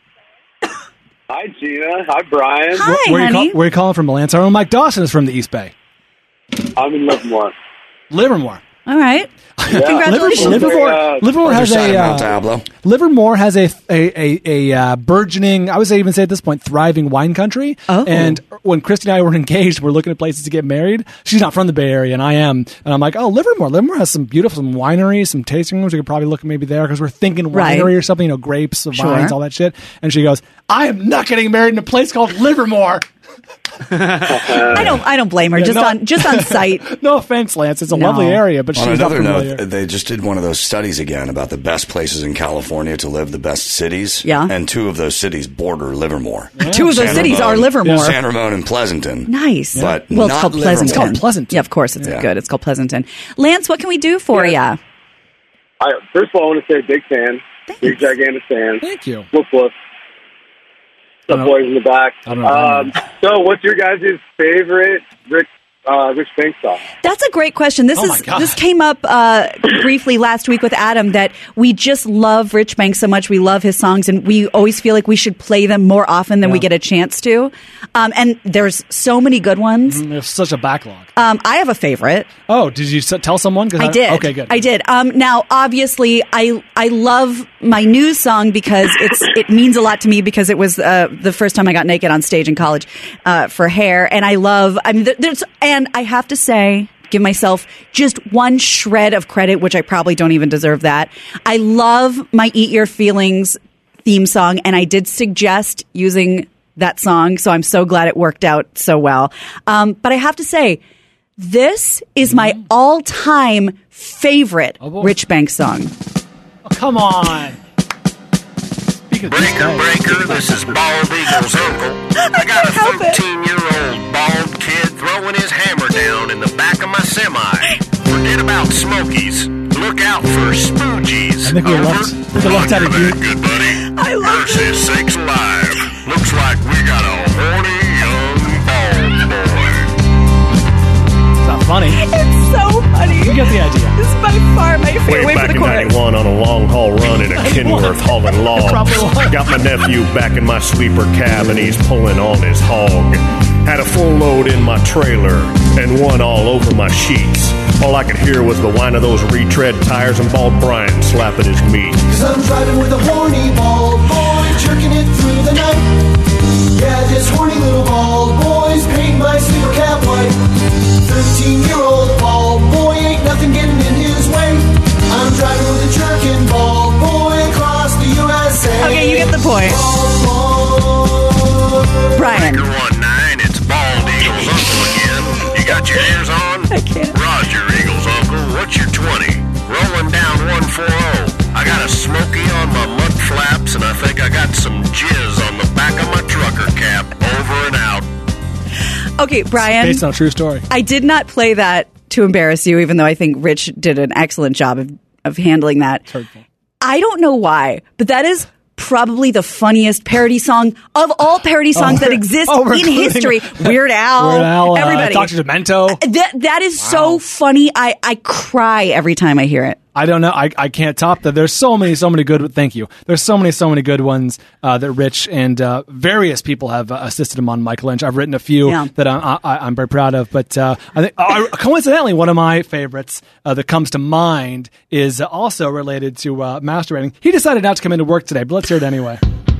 Hi, Gina. Hi, Brian. Hi, honey. Where are you calling from, Lance? Our own Mike Dawson is from the East Bay. I'm in Livermore. Livermore. All right. Yeah. Congratulations. Livermore has Livermore has a burgeoning, I would say at this point, thriving wine country. Oh. And when Christy and I were engaged, we're looking at places to get married. She's not from the Bay Area, and I am. And I'm like, Livermore. Livermore has some wineries, some tasting rooms. We could probably look maybe there because we're thinking winery or something, grapes, vines, all that shit. And she goes, I am not getting married in a place called Livermore. I don't blame her. Just on site. No offense, Lance. It's a lovely area, but she's not familiar. They just did one of those studies again about the best places in California to live, the best cities. Yeah. And two of those cities border Livermore. Yeah. Two of those cities are Livermore. San Ramon and Pleasanton. Nice. But it's called Pleasanton. It's called Pleasanton. Yeah, of course it's good. It's called Pleasanton. Lance, what can we do for you? First of all, I want to say big fan. Thanks. Big gigantic fan. Thank you. Woof woof. The boys in the back. So, what's your guys' favorite Rich Banks song? That's a great question. This came up briefly last week with Adam that we just love Rich Banks so much. We love his songs, and we always feel like we should play them more often than we get a chance to. And there's so many good ones. There's such a backlog. I have a favorite. Oh, did you tell someone? I did. Okay, good. I did. Now, obviously, I love my news song because it means a lot to me because it was the first time I got naked on stage in college for Hair, and I have to say, give myself just one shred of credit, which I probably don't even deserve that. I love my Eat Your Feelings theme song, and I did suggest using that song, so I'm so glad it worked out so well. But I have to say, this is my all-time favorite Rich Banks song. Oh, come on. Breaker, this is Bald Eagle's uncle. I got a 13-year-old bald kid throwing his hammer down in the back of my semi. Forget about Smokies. Look out for Spoogies. I think we left out of you. Good buddy. I love Versus Sakes Alive. Looks like we got a horny young bald boy. It's not funny. It's so funny. You get the idea. This is by far my favorite. Way back in 91 on a long haul run in a Kenworth hauling logs. Got my nephew back in my sweeper cab and he's pulling on his hog. Had a full load in my trailer and one all over my sheets. All I could hear was the whine of those retread tires and Bald Brian slapping his meat. 'Cause I'm driving with a horny bald boy, jerking it through the night. Yeah, this horny little bald boy's paint my sleeper cab white. 13-year-old bald boy, ain't nothing getting in his way. I'm driving with a jerking bald boy across the USA. Okay, you get the point. Brian. 19, it's Bald Eagle's uncle again. You got your ears on? I can't. Roger, Eagle's uncle. What's your 20? Rolling down 140. I got a Smoky on my mud flaps, and I think I got some jizz on the back of my trucker cap. Over and out. Okay, Brian. Based on a true story. I did not play that to embarrass you, even though I think Rich did an excellent job of handling that. I don't know why, but that is probably the funniest parody song of all parody songs that exist in history. Weird Al, everybody. Dr. Demento. That is so funny. I cry every time I hear it. I don't know. I can't top that. There's so many good. Thank you. There's so many good ones that Rich and various people have assisted him on. Michael Lynch. I've written a few that I'm very proud of. But I think coincidentally, one of my favorites that comes to mind is also related to masturbating. He decided not to come into work today, but let's hear it anyway.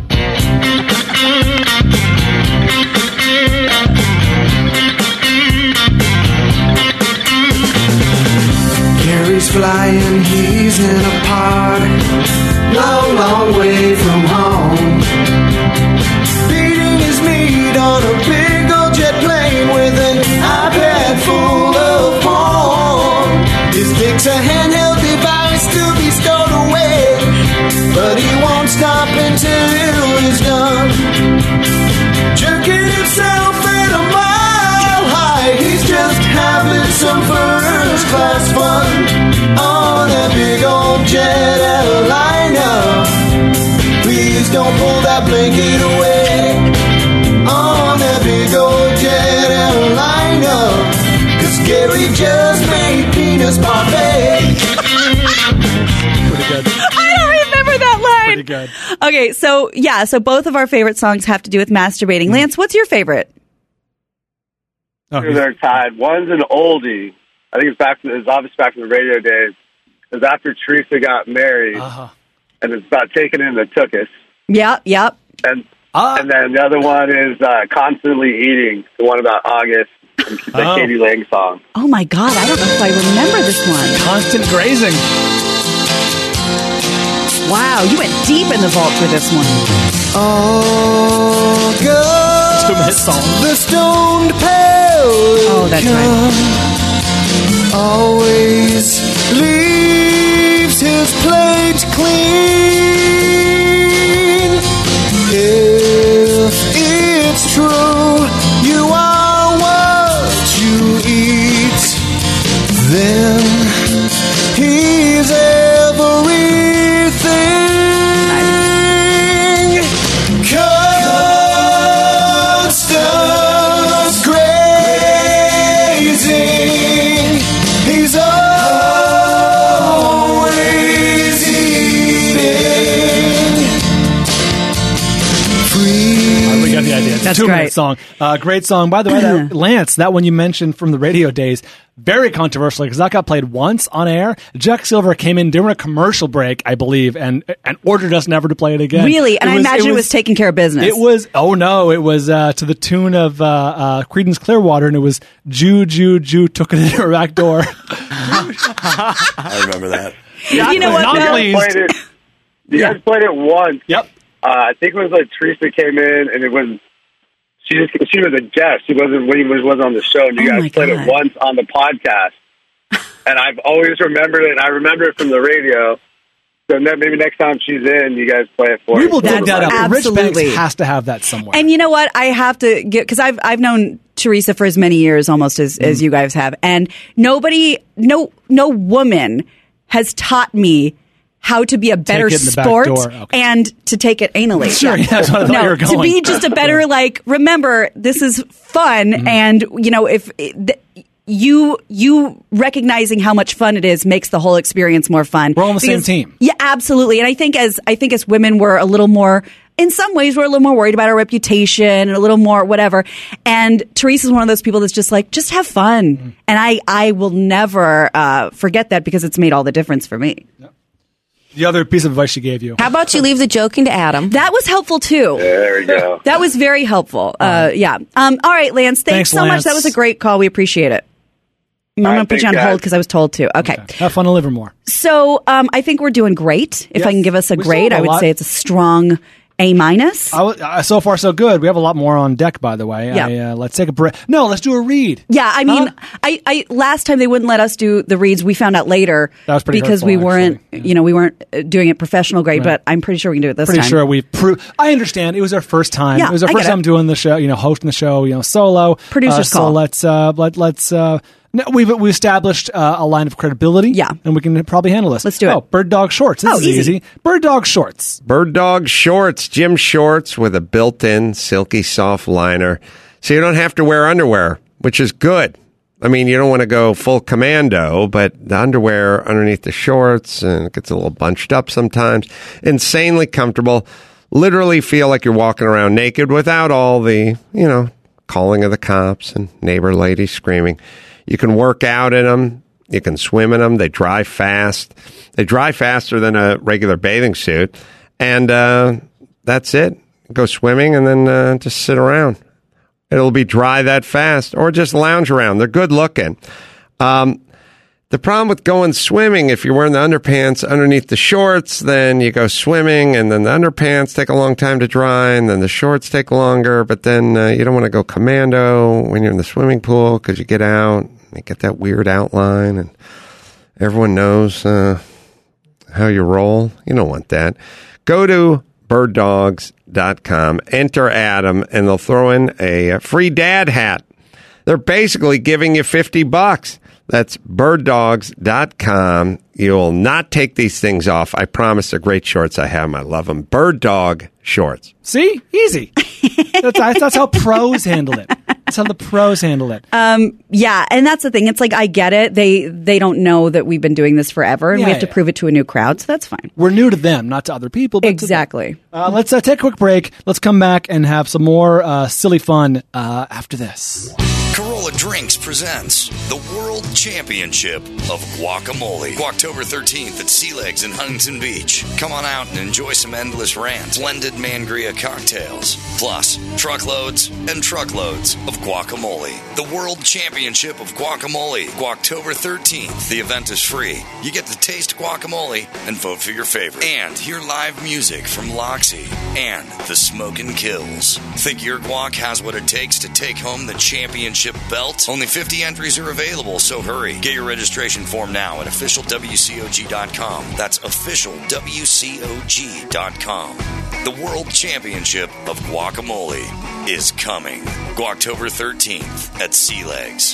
Gary's flying, he's in a pod, long, long way from home. Beating his meat on a big old jet plane with an iPad full of porn. His dick's a handheld device to be stowed away, but he won't stop until he's done. Jerking himself at a mile high, he's just having some first class fun on a big old jet airliner. Please don't pull that blanket away on a big old jet airliner, 'cause Gary just made penis parfait. Pretty good. I don't remember that line. Pretty good. Okay, so both of our favorite songs have to do with masturbating. Lance, what's your favorite? They're tied. One's an oldie. I think it's obviously back in the radio days. It was after Teresa got married, and it's about taking in the tuchus. Yep. And then the other one is Constantly Eating, the one about August, the Katie Lang song. Oh my God, I don't know if I remember this one. Constant Grazing. Wow, you went deep in the vault for this one. August, 2-minute song. the stoned pelican. Oh, that's right. Always leaves his plate clean. If it's true, you are what you eat, then he's everything. Constant grazing. He's always eating. Free. We got the idea. That's 2 great. minute song. Great song. By the way, Lance, that one you mentioned from the radio days, very controversial because that got played once on air. Jack Silver came in during a commercial break, I believe, and ordered us never to play it again. Really? And I imagine it was taking care of business. It was, it was to the tune of Creedence Clearwater, and it was Jew took it in her back door. I remember that. You know what? Not Bill? pleased. You guys played it once. Yep. I think it was like Teresa came in, and it was she was a guest. She wasn't when he wasn't on the show. And you guys played it once on the podcast, and I've always remembered it. I remember it from the radio. So maybe next time she's in, you guys play it for her. We will dig that up. Absolutely. Rich Banks has to have that somewhere. And you know what? I have to get, because I've known Teresa for as many years almost as you guys have, and no woman has taught me how to be a better sport and to take it anally. Sure, yeah, that's what I thought you were going. To be just a better, remember, this is fun, and, if you recognizing how much fun it is makes the whole experience more fun. We're all on the same team. Yeah, absolutely. And I think as women, we're a little more, in some ways, we're a little more worried about our reputation and a little more whatever. And Teresa's one of those people that's just just have fun. And I will never forget that because it's made all the difference for me. Yep. The other piece of advice she gave you. How about you leave the joking to Adam? That was helpful, too. There we go. That was very helpful. Yeah. All right, Lance. Thanks so much. That was a great call. We appreciate it. I'm going to put you on hold because I was told to. Okay. Have fun in Livermore. So I think we're doing great. If I can give us a grade, I would say it's a strong A-. So far, so good. We have a lot more on deck, by the way. Yeah. Let's take a break. No, let's do a read. Yeah, I mean, I last time they wouldn't let us do the reads. We found out later that was pretty because hurtful, we weren't, we weren't doing it professional grade. Right. But I'm pretty sure we can do it this time. Pretty sure we've proved. I understand. It was our first time. Yeah, it was our first time doing the show. Hosting the show. Solo. Producer's call. So let's. No, we've established a line of credibility. Yeah. And we can probably handle this. Let's do it. Oh, Bird Dog Shorts. This is easy. Bird Dog Shorts. Bird Dog Shorts. Gym shorts with a built-in silky soft liner. So you don't have to wear underwear, which is good. I mean, you don't want to go full commando, but the underwear underneath the shorts, and it gets a little bunched up sometimes. Insanely comfortable. Literally feel like you're walking around naked without all the, calling of the cops and neighbor ladies screaming. You can work out in them. You can swim in them. They dry fast. They dry faster than a regular bathing suit. And that's it. Go swimming and then just sit around. It'll be dry that fast, or just lounge around. They're good looking. The problem with going swimming, if you're wearing the underpants underneath the shorts, then you go swimming, and then the underpants take a long time to dry, and then the shorts take longer, but then you don't want to go commando when you're in the swimming pool because you get out, and you get that weird outline, and everyone knows how you roll. You don't want that. Go to birddogs.com, enter Adam, and they'll throw in a free dad hat. They're basically giving you $50. That's birddogs.com. You'll not take these things off. I promise. They're great shorts. I have them. I love them. Bird Dog Shorts. See? Easy. That's how pros handle it. That's how the pros handle it. Yeah, and that's the thing. It's I get it. They don't know that we've been doing this forever, and we have to prove it to a new crowd, so that's fine. We're new to them, not to other people. But exactly. Let's take a quick break. Let's come back and have some more silly fun after this. Corolla Drinks presents the World Championship of Guacamole. October 13th at Sea Legs in Huntington Beach. Come on out and enjoy some endless rants, blended mangria cocktails, plus truckloads and truckloads of guacamole. The World Championship of Guacamole, October 13th. The event is free. You get to taste guacamole and vote for your favorite. And hear live music from Loxy and the Smokin' Kills. Think your guac has what it takes to take home the championship belt? Only 50 entries are available, so hurry. Get your registration form now at officialwcog.com. That's officialwcog.com. The World Championship of Guacamole is coming. October 13th at Sea Legs.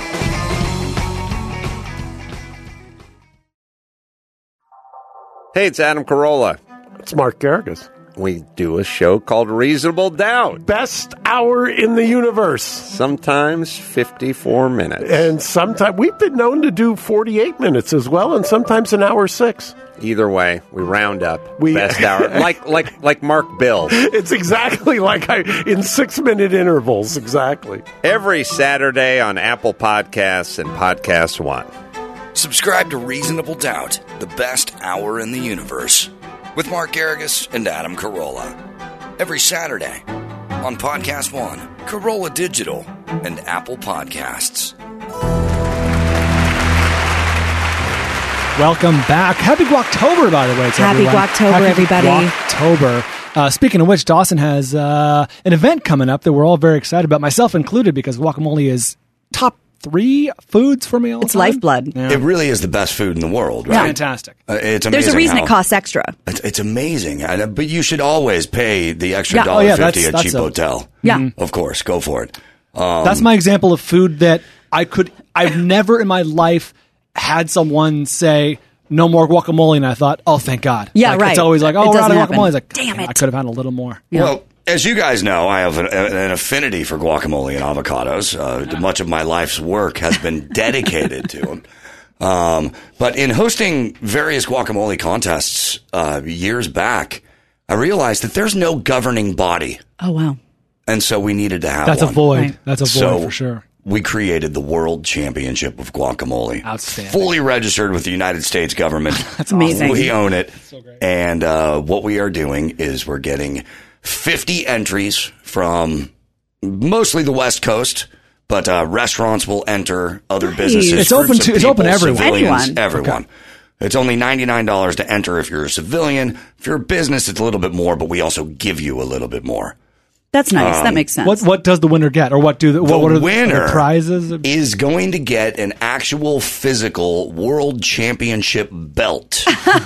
Hey, it's Adam Carolla. It's Mark Garrigus. We do a show called Reasonable Doubt. Best hour in the universe. Sometimes 54 minutes. And sometimes we've been known to do 48 minutes as well, and sometimes an hour 6. Either way, we round up best hour, like Mark Bill. It's exactly like in 6-minute intervals, exactly. Every Saturday on Apple Podcasts and Podcast One. Subscribe to Reasonable Doubt, the best hour in the universe, with Mark Garrigus and Adam Carolla. Every Saturday on Podcast One, Carolla Digital, and Apple Podcasts. Welcome back. Happy Guactober, by the way, to Happy everyone. Guactober, everybody. Guactober. Speaking of which, Dawson has an event coming up that we're all very excited about, myself included, because guacamole is top 3 foods for me all the time. It's lifeblood. Yeah. It really is the best food in the world, right? Fantastic. It's amazing. There's a reason it costs extra. It's amazing. But you should always pay the extra Yeah. $1.50 at Cheap Hotel. Yeah. Of course. Go for it. That's my example of food that I've never in my life had someone say, no more guacamole, and I thought, oh, thank God. Yeah, right. It's always like, oh, It we're out of doesn't guacamole. It's like, Damn it. I could have had a little more. Yeah. Well, as you guys know, I have an affinity for guacamole and avocados. Much of my life's work has been dedicated to them. But in hosting various guacamole contests years back, I realized that there's no governing body. Oh, wow. And so we needed to have That's one. a void. Right. That's a void So for sure. We created the World Championship of Guacamole. Outstanding. Fully registered with the United States government. That's amazing. We own it. So great. And what we are doing is we're getting 50 entries from mostly the West Coast, but restaurants will enter, other businesses. It's open to everyone. Everyone. Okay. It's only $99 to enter if you're a civilian. If you're a business, it's a little bit more, but we also give you a little bit more. That's nice. That makes sense. What does the winner get, or what are the winner prizes? Is going to get an actual physical world championship belt.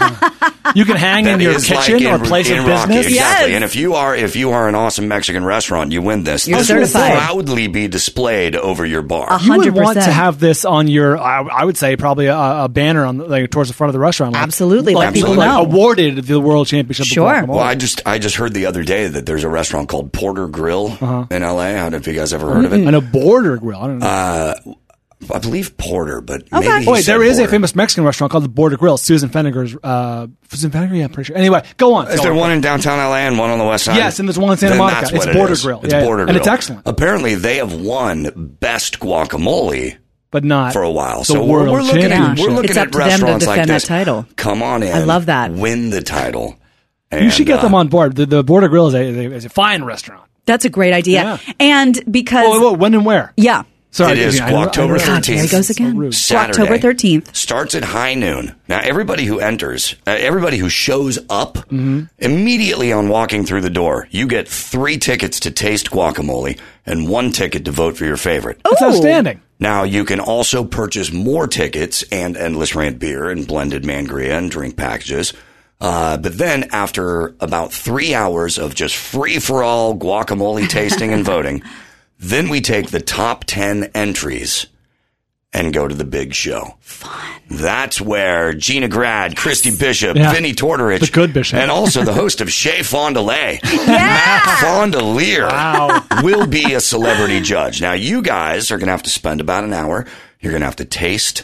You can hang in your kitchen or place of business. Exactly. Yes. And if you are an awesome Mexican restaurant, you win this. You're this will certified. proudly be displayed over your bar. 100%. You would want to have this on your, I would say, probably a banner on towards the front of the restaurant. Absolutely. Like Let people like know. Awarded the World Championship. Sure. Of guacamole. Well, I just heard the other day that there's a restaurant called Porter Grill in LA. I don't know if you guys ever heard of it. I know Border Grill. I don't know. I believe Porter, but Okay. maybe Oh, wait, there is Border. a famous Mexican restaurant called the Border Grill. Susan Feniger's. Susan Feniger? Yeah, I'm pretty sure. Anyway, go on. Is there one in downtown LA and one on the west side? Yes, and there's one in Santa Then Monica. that's It's what Border is. Grill. It's Yeah, Border and Grill. it's excellent. Apparently, they have won best guacamole But not for a while. the So world we're looking championship. at It's up to them to restaurants like defend that this. title. Come on in. I love that. Win the title. You should get them on board. The Border Grill is a fine restaurant. That's a great idea. Yeah. And because... Oh, when and where? Yeah. Sorry, It is October God, there he 13th. goes again. Saturday. October 13th. Starts at high noon. Now, everybody who enters, everybody who shows up, immediately on walking through the door, you get 3 tickets to taste guacamole and 1 ticket to vote for your favorite. That's outstanding. Now, you can also purchase more tickets and Endless Rant beer and blended mangria and drink packages. But then after about 3 hours of just free-for-all guacamole tasting and voting, then we take the top 10 entries and go to the big show. Fun. That's where Gina Grad, Christy Bishop, Vinny Tortorich, the good Bishop, and also the host of Chez Fond du Lac, Matt Fondelier, will be a celebrity judge. Now, you guys are going to have to spend about an hour. You're going to have to taste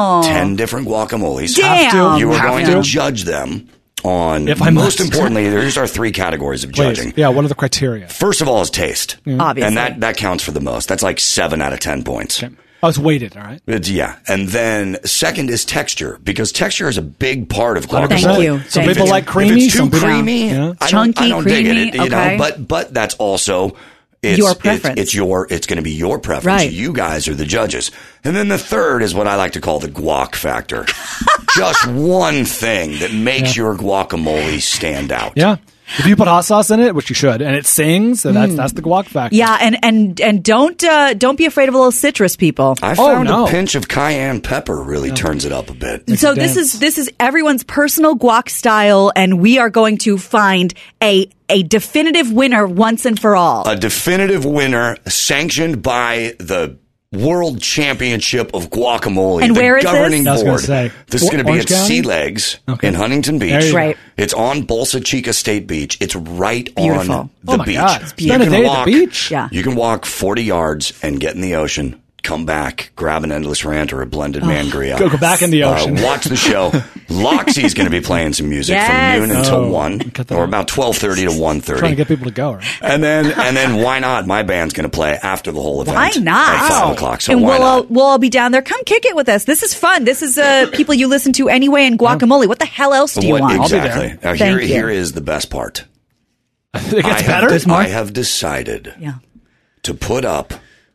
10 different guacamoles. Damn. You are going to judge them on, most importantly, there's our 3 categories of judging. Yeah, what are the criteria? First of all is taste. Obviously. And that counts for the most. That's like 7 out of 10 points. Okay. Oh, it's weighted, all right? Yeah. And then second is texture, because texture is a big part of guacamole. Thank you. Some people like creamy. If it's too some people, creamy, yeah. I Chunky, don't dig creamy, it. You okay. know, but that's also Your preference. It's going to be your preference. Right. You guys are the judges. And then the third is what I like to call the guac factor. Just one thing that makes your guacamole stand out. Yeah. If you put hot sauce in it, which you should, and it sings, so that's the guac factor. Yeah, and don't be afraid of a little citrus, people. I found a pinch of cayenne pepper really turns it up a bit. So this is everyone's personal guac style, and we are going to find a definitive winner once and for all. A definitive winner sanctioned by the World Championship of Guacamole. And the where is this? governing I was gonna board. say. This is going to be at Orange Sea County? Legs Okay. in Huntington There Beach. you go. Right. It's on Bolsa Chica State Beach. It's right Beautiful. on the Oh my beach. God. You Spend a can day at walk, the beach? Yeah. You can walk 40 yards and get in the ocean, come back, grab an Endless Rant or a blended Mangria. Go back in the ocean. Watch the show. Loxy's going to be playing some music from noon until 1, or about 12:30 to 1:30. Trying to get people to go, right? And then why not? My band's going to play after the whole event. Why not? At 5 o'clock. So and why not? we'll all be down there. Come kick it with us. This is fun. This is people you listen to anyway, and guacamole. What the hell else do you want? Exactly. Now, Thank you. here is the best part. It gets better? I have decided to put up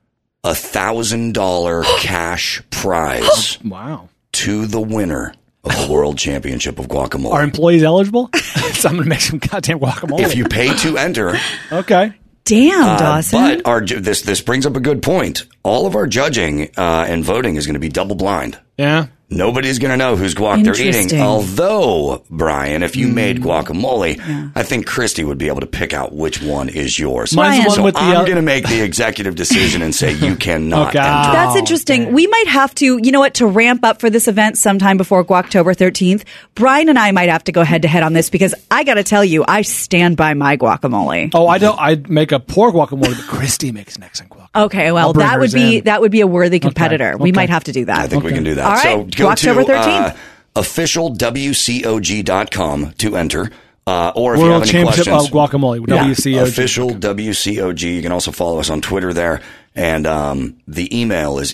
$1,000 cash prize to the winner of the World Championship of Guacamole. Are employees eligible? So I'm going to make some goddamn guacamole. If you pay to enter. Okay. Damn, Dawson. But this brings up a good point. All of our judging and voting is going to be double blind. Yeah. Nobody's going to know whose guac they're eating. Although, Brian, if you made guacamole, I think Christy would be able to pick out which one is yours. Mine's the one with I'm going to make the executive decision and say you cannot enter. That's interesting. We might have to, you know what, to ramp up for this event sometime before Guactober 13th. Brian and I might have to go head to head on this because I got to tell you, I stand by my guacamole. Oh, I don't. I'd make a poor guacamole, but Christy makes an excellent guacamole. Okay, well, that would be a worthy competitor. We might have to do that. I think we can do that. All right. So go October 13th. officialwcog.com to enter. Or if World you have any Championship questions, of Guacamole, WCOG. Official WCOG. You can also follow us on Twitter there. And the email is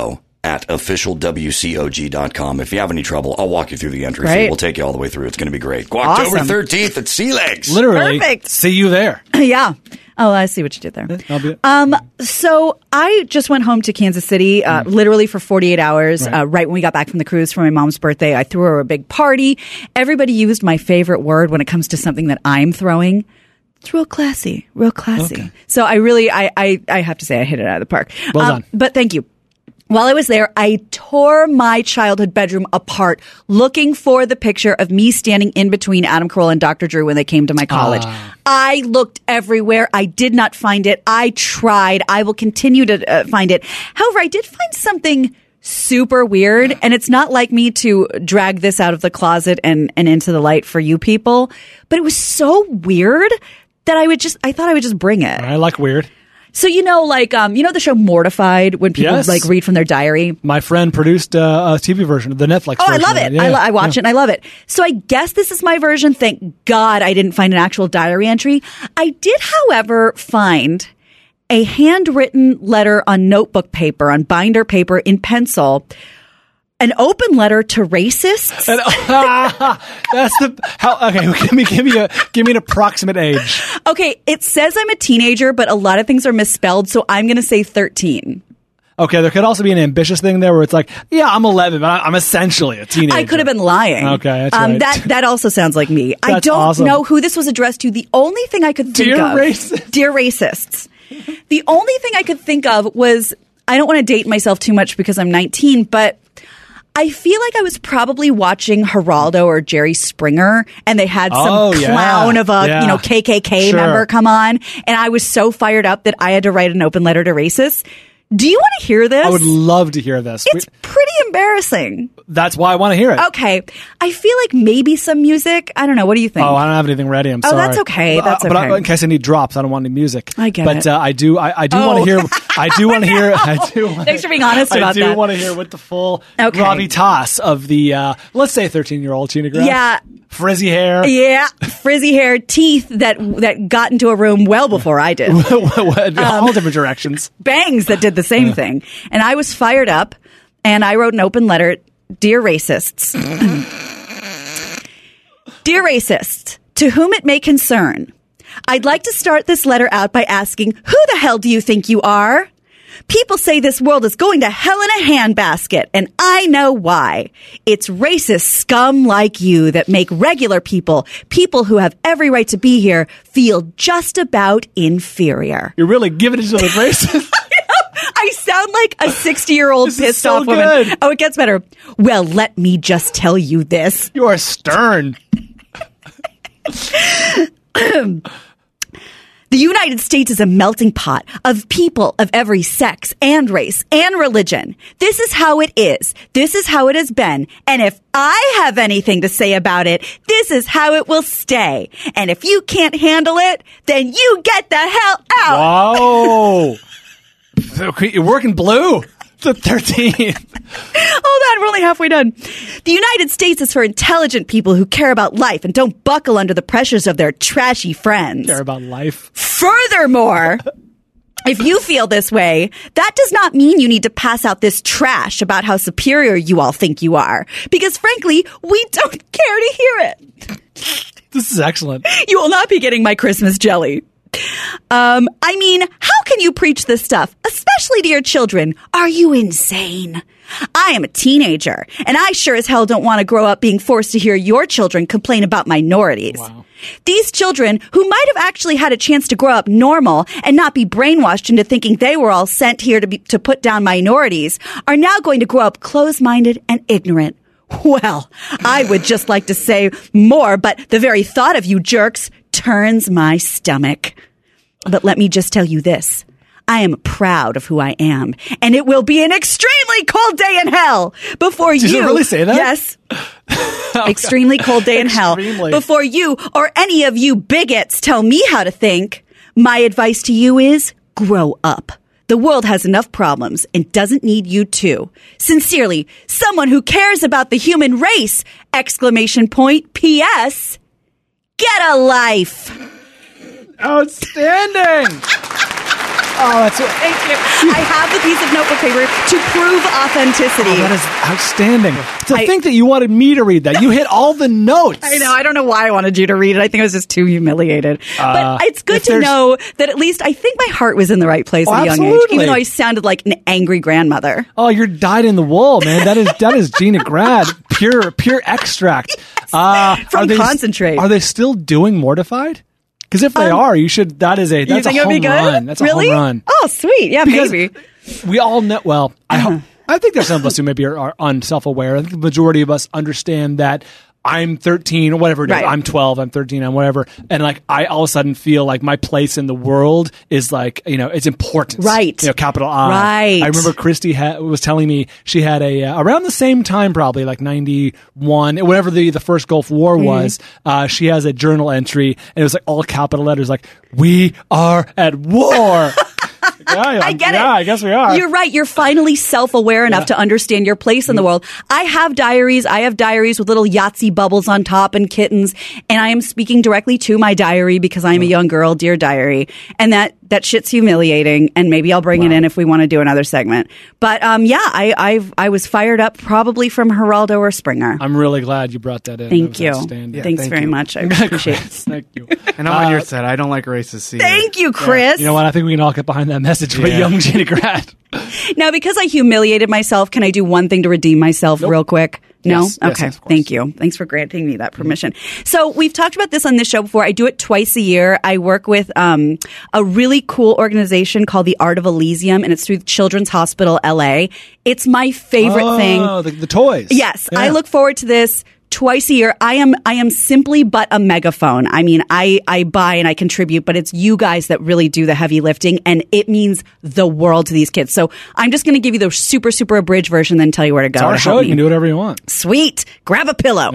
info@officialwcog.com. If you have any trouble, I'll walk you through the entry fee. We'll take you all the way through. It's going to be great. October 13th at Sea Legs. Literally. Perfect. See you there. Yeah. Oh, I see what you did there. I'll be So I just went home to Kansas City, literally for 48 hours, right when we got back from the cruise for my mom's birthday. I threw her a big party. Everybody used my favorite word when it comes to something that I'm throwing. It's real classy. Okay. So I really, I have to say I hit it out of the park. Well done. But thank you. While I was there, I tore my childhood bedroom apart looking for the picture of me standing in between Adam Carolla and Dr. Drew when they came to my college. I looked everywhere. I did not find it. I tried. I will continue to find it. However, I did find something super weird, and it's not like me to drag this out of the closet and into the light for you people, but it was so weird that I thought I would just bring it. I like weird. So, the show Mortified when people read from their diary? My friend produced a TV version, the Netflix version. I love it. Yeah. I watch it and I love it. So I guess this is my version. Thank God I didn't find an actual diary entry. I did, however, find a handwritten letter on notebook paper, on binder paper in pencil. An open letter to racists. That's give me an approximate age. Okay, it says I'm a teenager, but a lot of things are misspelled, so I'm going to say 13. Okay, there could also be an ambitious thing there where it's like, yeah, I'm 11, but I'm essentially a teenager. I could have been lying. Okay, that's right. That also sounds like me. That's I don't awesome. know who this was addressed to. The only thing I could think of... Dear racists. The only thing I could think of was, I don't want to date myself too much because I'm 19, but... I feel like I was probably watching Geraldo or Jerry Springer, and they had some clown of a KKK member come on, and I was so fired up that I had to write an open letter to racists. Do you want to hear this? I would love to hear this. It's pretty embarrassing. That's why I want to hear it. Okay. I feel like maybe some music. I don't know. What do you think? Oh, I don't have anything ready. I'm sorry. Oh, that's okay. That's okay. But in case I need drops, I don't want any music. I get it. But I do want to hear. I do want to hear. Thanks for being honest about that. I do want to hear what the full gravitas of the, let's say 13-year-old Gina Grad. Yeah. Frizzy hair. Yeah. Frizzy hair, teeth that got into a room well before I did. All different directions. Bangs that did the same thing. And I was fired up, and I wrote an open letter. Dear racists. Dear racists, to whom it may concern, I'd like to start this letter out by asking, who the hell do you think you are? People say this world is going to hell in a handbasket, and I know why. It's racist scum like you that make regular people who have every right to be here, feel just about inferior. You're really giving it to the racists. I sound like a 60-year-old pissed off woman. Good. Oh, it gets better. Well, let me just tell you this. You are stern. The United States is a melting pot of people of every sex and race and religion. This is how it is. This is how it has been. And if I have anything to say about it, this is how it will stay. And if you can't handle it, then you get the hell out. Whoa. You're working blue. The 13th. Hold on, we're only halfway done. The United States is for intelligent people who care about life and don't buckle under the pressures of their trashy friends. Care about life. Furthermore, if you feel this way, that does not mean you need to pass out this trash about how superior you all think you are. Because frankly, we don't care to hear it. This is excellent. You will not be getting my Christmas jelly. I mean, how can you preach this stuff, especially to your children? Are you insane? I am a teenager, and I sure as hell don't want to grow up being forced to hear your children complain about minorities. Wow. These children, who might have actually had a chance to grow up normal and not be brainwashed into thinking they were all sent here to put down minorities, are now going to grow up closed-minded and ignorant. Well, I would just like to say more, but the very thought of you jerks turns my stomach. But let me just tell you this. I am proud of who I am, and it will be an extremely cold day in hell before you... Did you really say that? Yes. Extremely cold day in hell. Before you or any of you bigots tell me how to think, my advice to you is grow up. The world has enough problems and doesn't need you too. Sincerely, someone who cares about the human race! ! P.S. Get a life! Outstanding! Oh, that's it. Thank you. I have the piece of notebook paper to prove authenticity. Oh, that is outstanding. To think that you wanted me to read that. You hit all the notes. I know. I don't know why I wanted you to read it. I think I was just too humiliated. But it's good to know that at least I think my heart was in the right place at a young age, even though I sounded like an angry grandmother. Oh, you're dyed in the wool, man. That is Gina Grad. Pure extract. From concentrate. Are they still doing Mortified? Because if they are, you should. That's a home run. That's really? A home run. Oh, sweet. Yeah, because maybe. We all know. Well, I think there's some of us who maybe are unself-aware. I think the majority of us understand that I'm 13 or whatever it is. I'm 12, I'm 13, I'm whatever. And like, I all of a sudden feel like my place in the world is like, it's important. Right. Capital I. Right. I remember Christy was telling me she had around the same time, probably like 91, whatever the first Gulf War was, she has a journal entry and it was like all capital letters like, we are at war. I get it. Yeah, I guess we are. You're right. You're finally self-aware enough to understand your place in the world. I have diaries. I have diaries with little Yahtzee bubbles on top and kittens. And I am speaking directly to my diary because I'm a young girl, dear diary. And that shit's humiliating. And maybe I'll bring it in if we want to do another segment. But I was fired up probably from Geraldo or Springer. I'm really glad you brought that in. Thank you. Yeah, Thanks very much. I appreciate it. Thank you. And I'm on your side. I don't like racist either. Thank you, Chris. Yeah. You know what? I think we can all get behind that message with young Gina Grad. Now, because I humiliated myself, can I do one thing to redeem myself real quick? No? Yes, okay. yes, Thank you. Thanks for granting me that permission. So we've talked about this on this show before. I do it twice a year. I work with a really cool organization called the Art of Elysium, and it's through Children's Hospital LA. It's my favorite thing. Oh, the toys. Yes. Yeah. I look forward to this twice a year. I am simply but a megaphone. I mean, I buy and I contribute, but it's you guys that really do the heavy lifting, and it means the world to these kids. So I'm just going to give you the super, super abridged version, then tell you where to go. It's our show. You can do whatever you want. Sweet. Grab a pillow.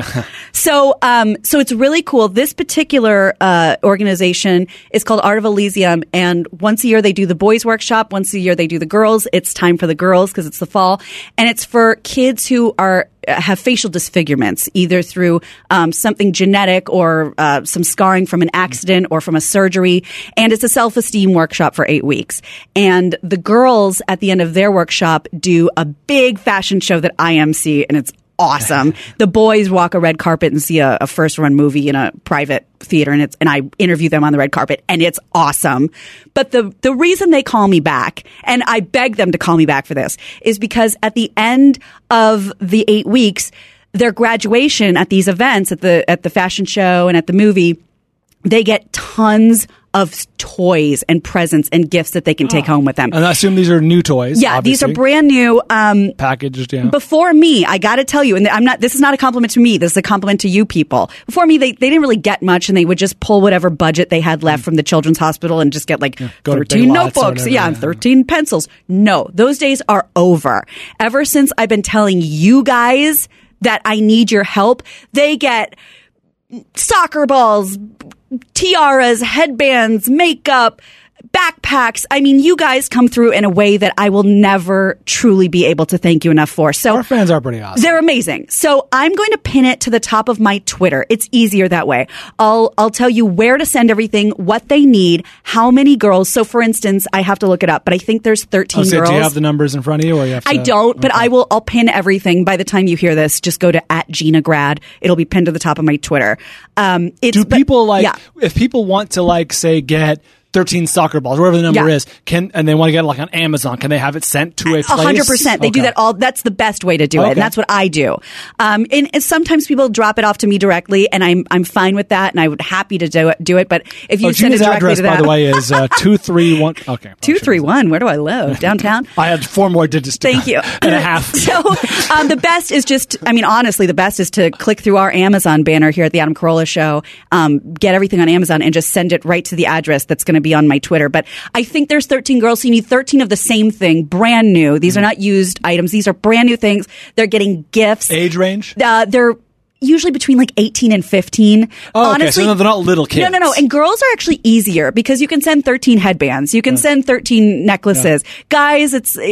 So it's really cool. This particular organization is called Art of Elysium, and once a year they do the boys workshop. Once a year they do the girls. It's time for the girls because it's the fall, and it's for kids who have facial disfigurements, either through something genetic or some scarring from an accident or from a surgery. And it's a self-esteem workshop for 8 weeks. And the girls at the end of their workshop do a big fashion show that I MC, and it's awesome. The boys walk a red carpet and see a first-run movie in a private theater, and I interview them on the red carpet, and it's awesome. But the reason they call me back, and I beg them to call me back for this, is because at the end of the 8 weeks, their graduation at these events, at the fashion show and at the movie, they get tons of toys and presents and gifts that they can take home with them. And I assume these are new toys. Yeah, obviously. these are brand new. Packaged, yeah. Before me, I got to tell you, and this is not a compliment to me. This is a compliment to you people. Before me, they didn't really get much, and they would just pull whatever budget they had left from the Children's Hospital and just get 13 notebooks, and 13 pencils. No, those days are over. Ever since I've been telling you guys that I need your help, they get soccer balls, tiaras, headbands, makeup, backpacks. I mean, you guys come through in a way that I will never truly be able to thank you enough for. So our fans are pretty awesome. They're amazing. So I'm going to pin it to the top of my Twitter. It's easier that way. I'll tell you where to send everything, what they need, how many girls. So for instance, I have to look it up, but I think there's 13 girls. Do you have the numbers in front of you, or you have to? I don't, but I'll pin everything. By the time you hear this, just go to @GinaGrad. It'll be pinned to the top of my Twitter. Do people if people want to say get 13 soccer balls, whatever the number is, and they want to get it on Amazon, can they have it sent to a place? 100%. They do that that's the best way to do it. And that's what I do. And sometimes people drop it off to me directly, and I'm fine with that, and I would happy to do it. But if you send it directly address, to that, by the way, is 231. Okay. 231. Where do I live? Downtown? I had 4 more digits. Thank you. And a half. So the best is honestly, the best is to click through our Amazon banner here at the Adam Carolla Show, get everything on Amazon, and just send it right to the address that's going to be on my Twitter. But I think there's 13 girls, so you need 13 of the same thing, brand new. These are not used items. These are brand new things. They're getting gifts. Age range? They're usually between 18 and 15. Oh, honestly, okay. So they're not little kids. No. And girls are actually easier because you can send 13 headbands. You can send 13 necklaces. Yeah.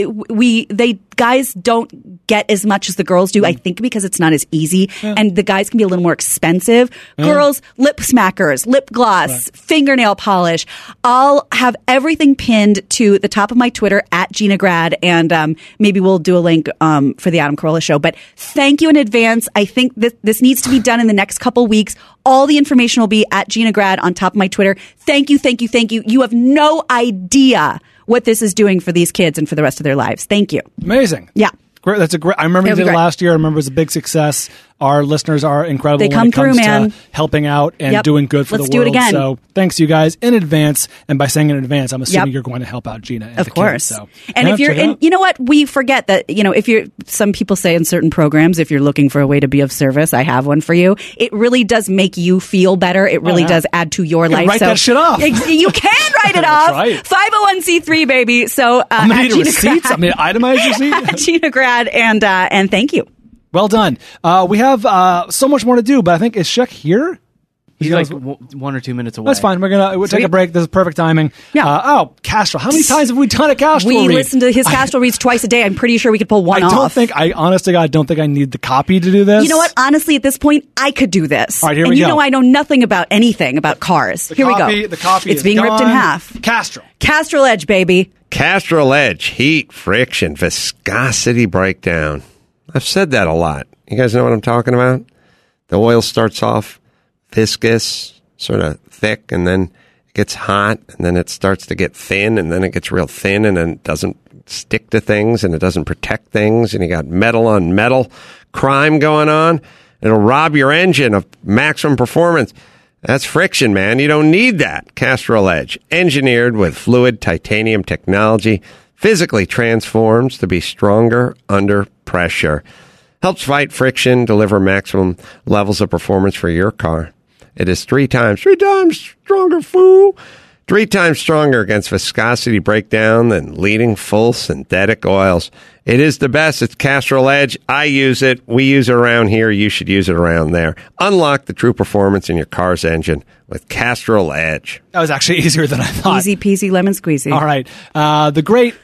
Guys, guys don't get as much as the girls do, I think, because it's not as easy. Yeah. And the guys can be a little more expensive. Yeah. Girls, lip smackers, lip gloss, fingernail polish. I'll have everything pinned to the top of my Twitter @GinaGrad, and maybe we'll do a link for the Adam Carolla Show. But thank you in advance. I think this needs to be done in the next couple weeks. All the information will be @GinaGrad on top of my Twitter. Thank you. You have no idea what this is doing for these kids and for the rest of their lives. Thank you. Amazing. Yeah. Great. That's a great. I remember you did it last year. I remember it was a big success. Our listeners are incredible. They come through, man. To helping out and doing good for the world. Let's do it again. So thanks, you guys, in advance. And by saying in advance, I'm assuming you're going to help out Gina. And of course. Kids, so. And if you're, and you know what? We forget that, if you're, some people say in certain programs, if you're looking for a way to be of service, I have one for you. It really does make you feel better. It really does add to your life. Write that shit off. You can write it off. Right. 501c3, baby. So, I'm going to need receipts. I'm going to itemize receipts. GinaGrad, and thank you. Well done. We have so much more to do, but I think, is Sheck here? He's like 1 or 2 minutes away. That's fine. We'll take a break. This is perfect timing. Yeah. Castrol. How many times have we done a Castrol read? We listen to his Castrol reads twice a day. I'm pretty sure we could pull one off. Honest to God, I don't think I need the copy to do this. You know what? Honestly, at this point, I could do this. All right, here we go. And you know I know nothing about anything about cars. Here we go. The copy it's being ripped in half. Castrol. Castrol Edge, baby. Castrol Edge. Heat, friction, viscosity breakdown. I've said that a lot. You guys know what I'm talking about? The oil starts off viscous, sort of thick, and then it gets hot, and then it starts to get thin, and then it gets real thin, and then it doesn't stick to things, and it doesn't protect things, and you got metal on metal crime going on. It'll rob your engine of maximum performance. That's friction, man. You don't need that. Castrol Edge, engineered with fluid titanium technology, physically transforms to be stronger under pressure. Helps fight friction, deliver maximum levels of performance for your car. It is 3 times stronger, fool. 3 times stronger against viscosity breakdown than leading full synthetic oils. It is the best. It's Castrol Edge. I use it. We use it around here. You should use it around there. Unlock the true performance in your car's engine with Castrol Edge. That was actually easier than I thought. Easy peasy lemon squeezy. All right. The great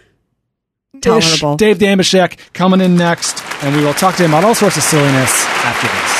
tolerable Dave Dameshek coming in next, and we will talk to him about all sorts of silliness after this.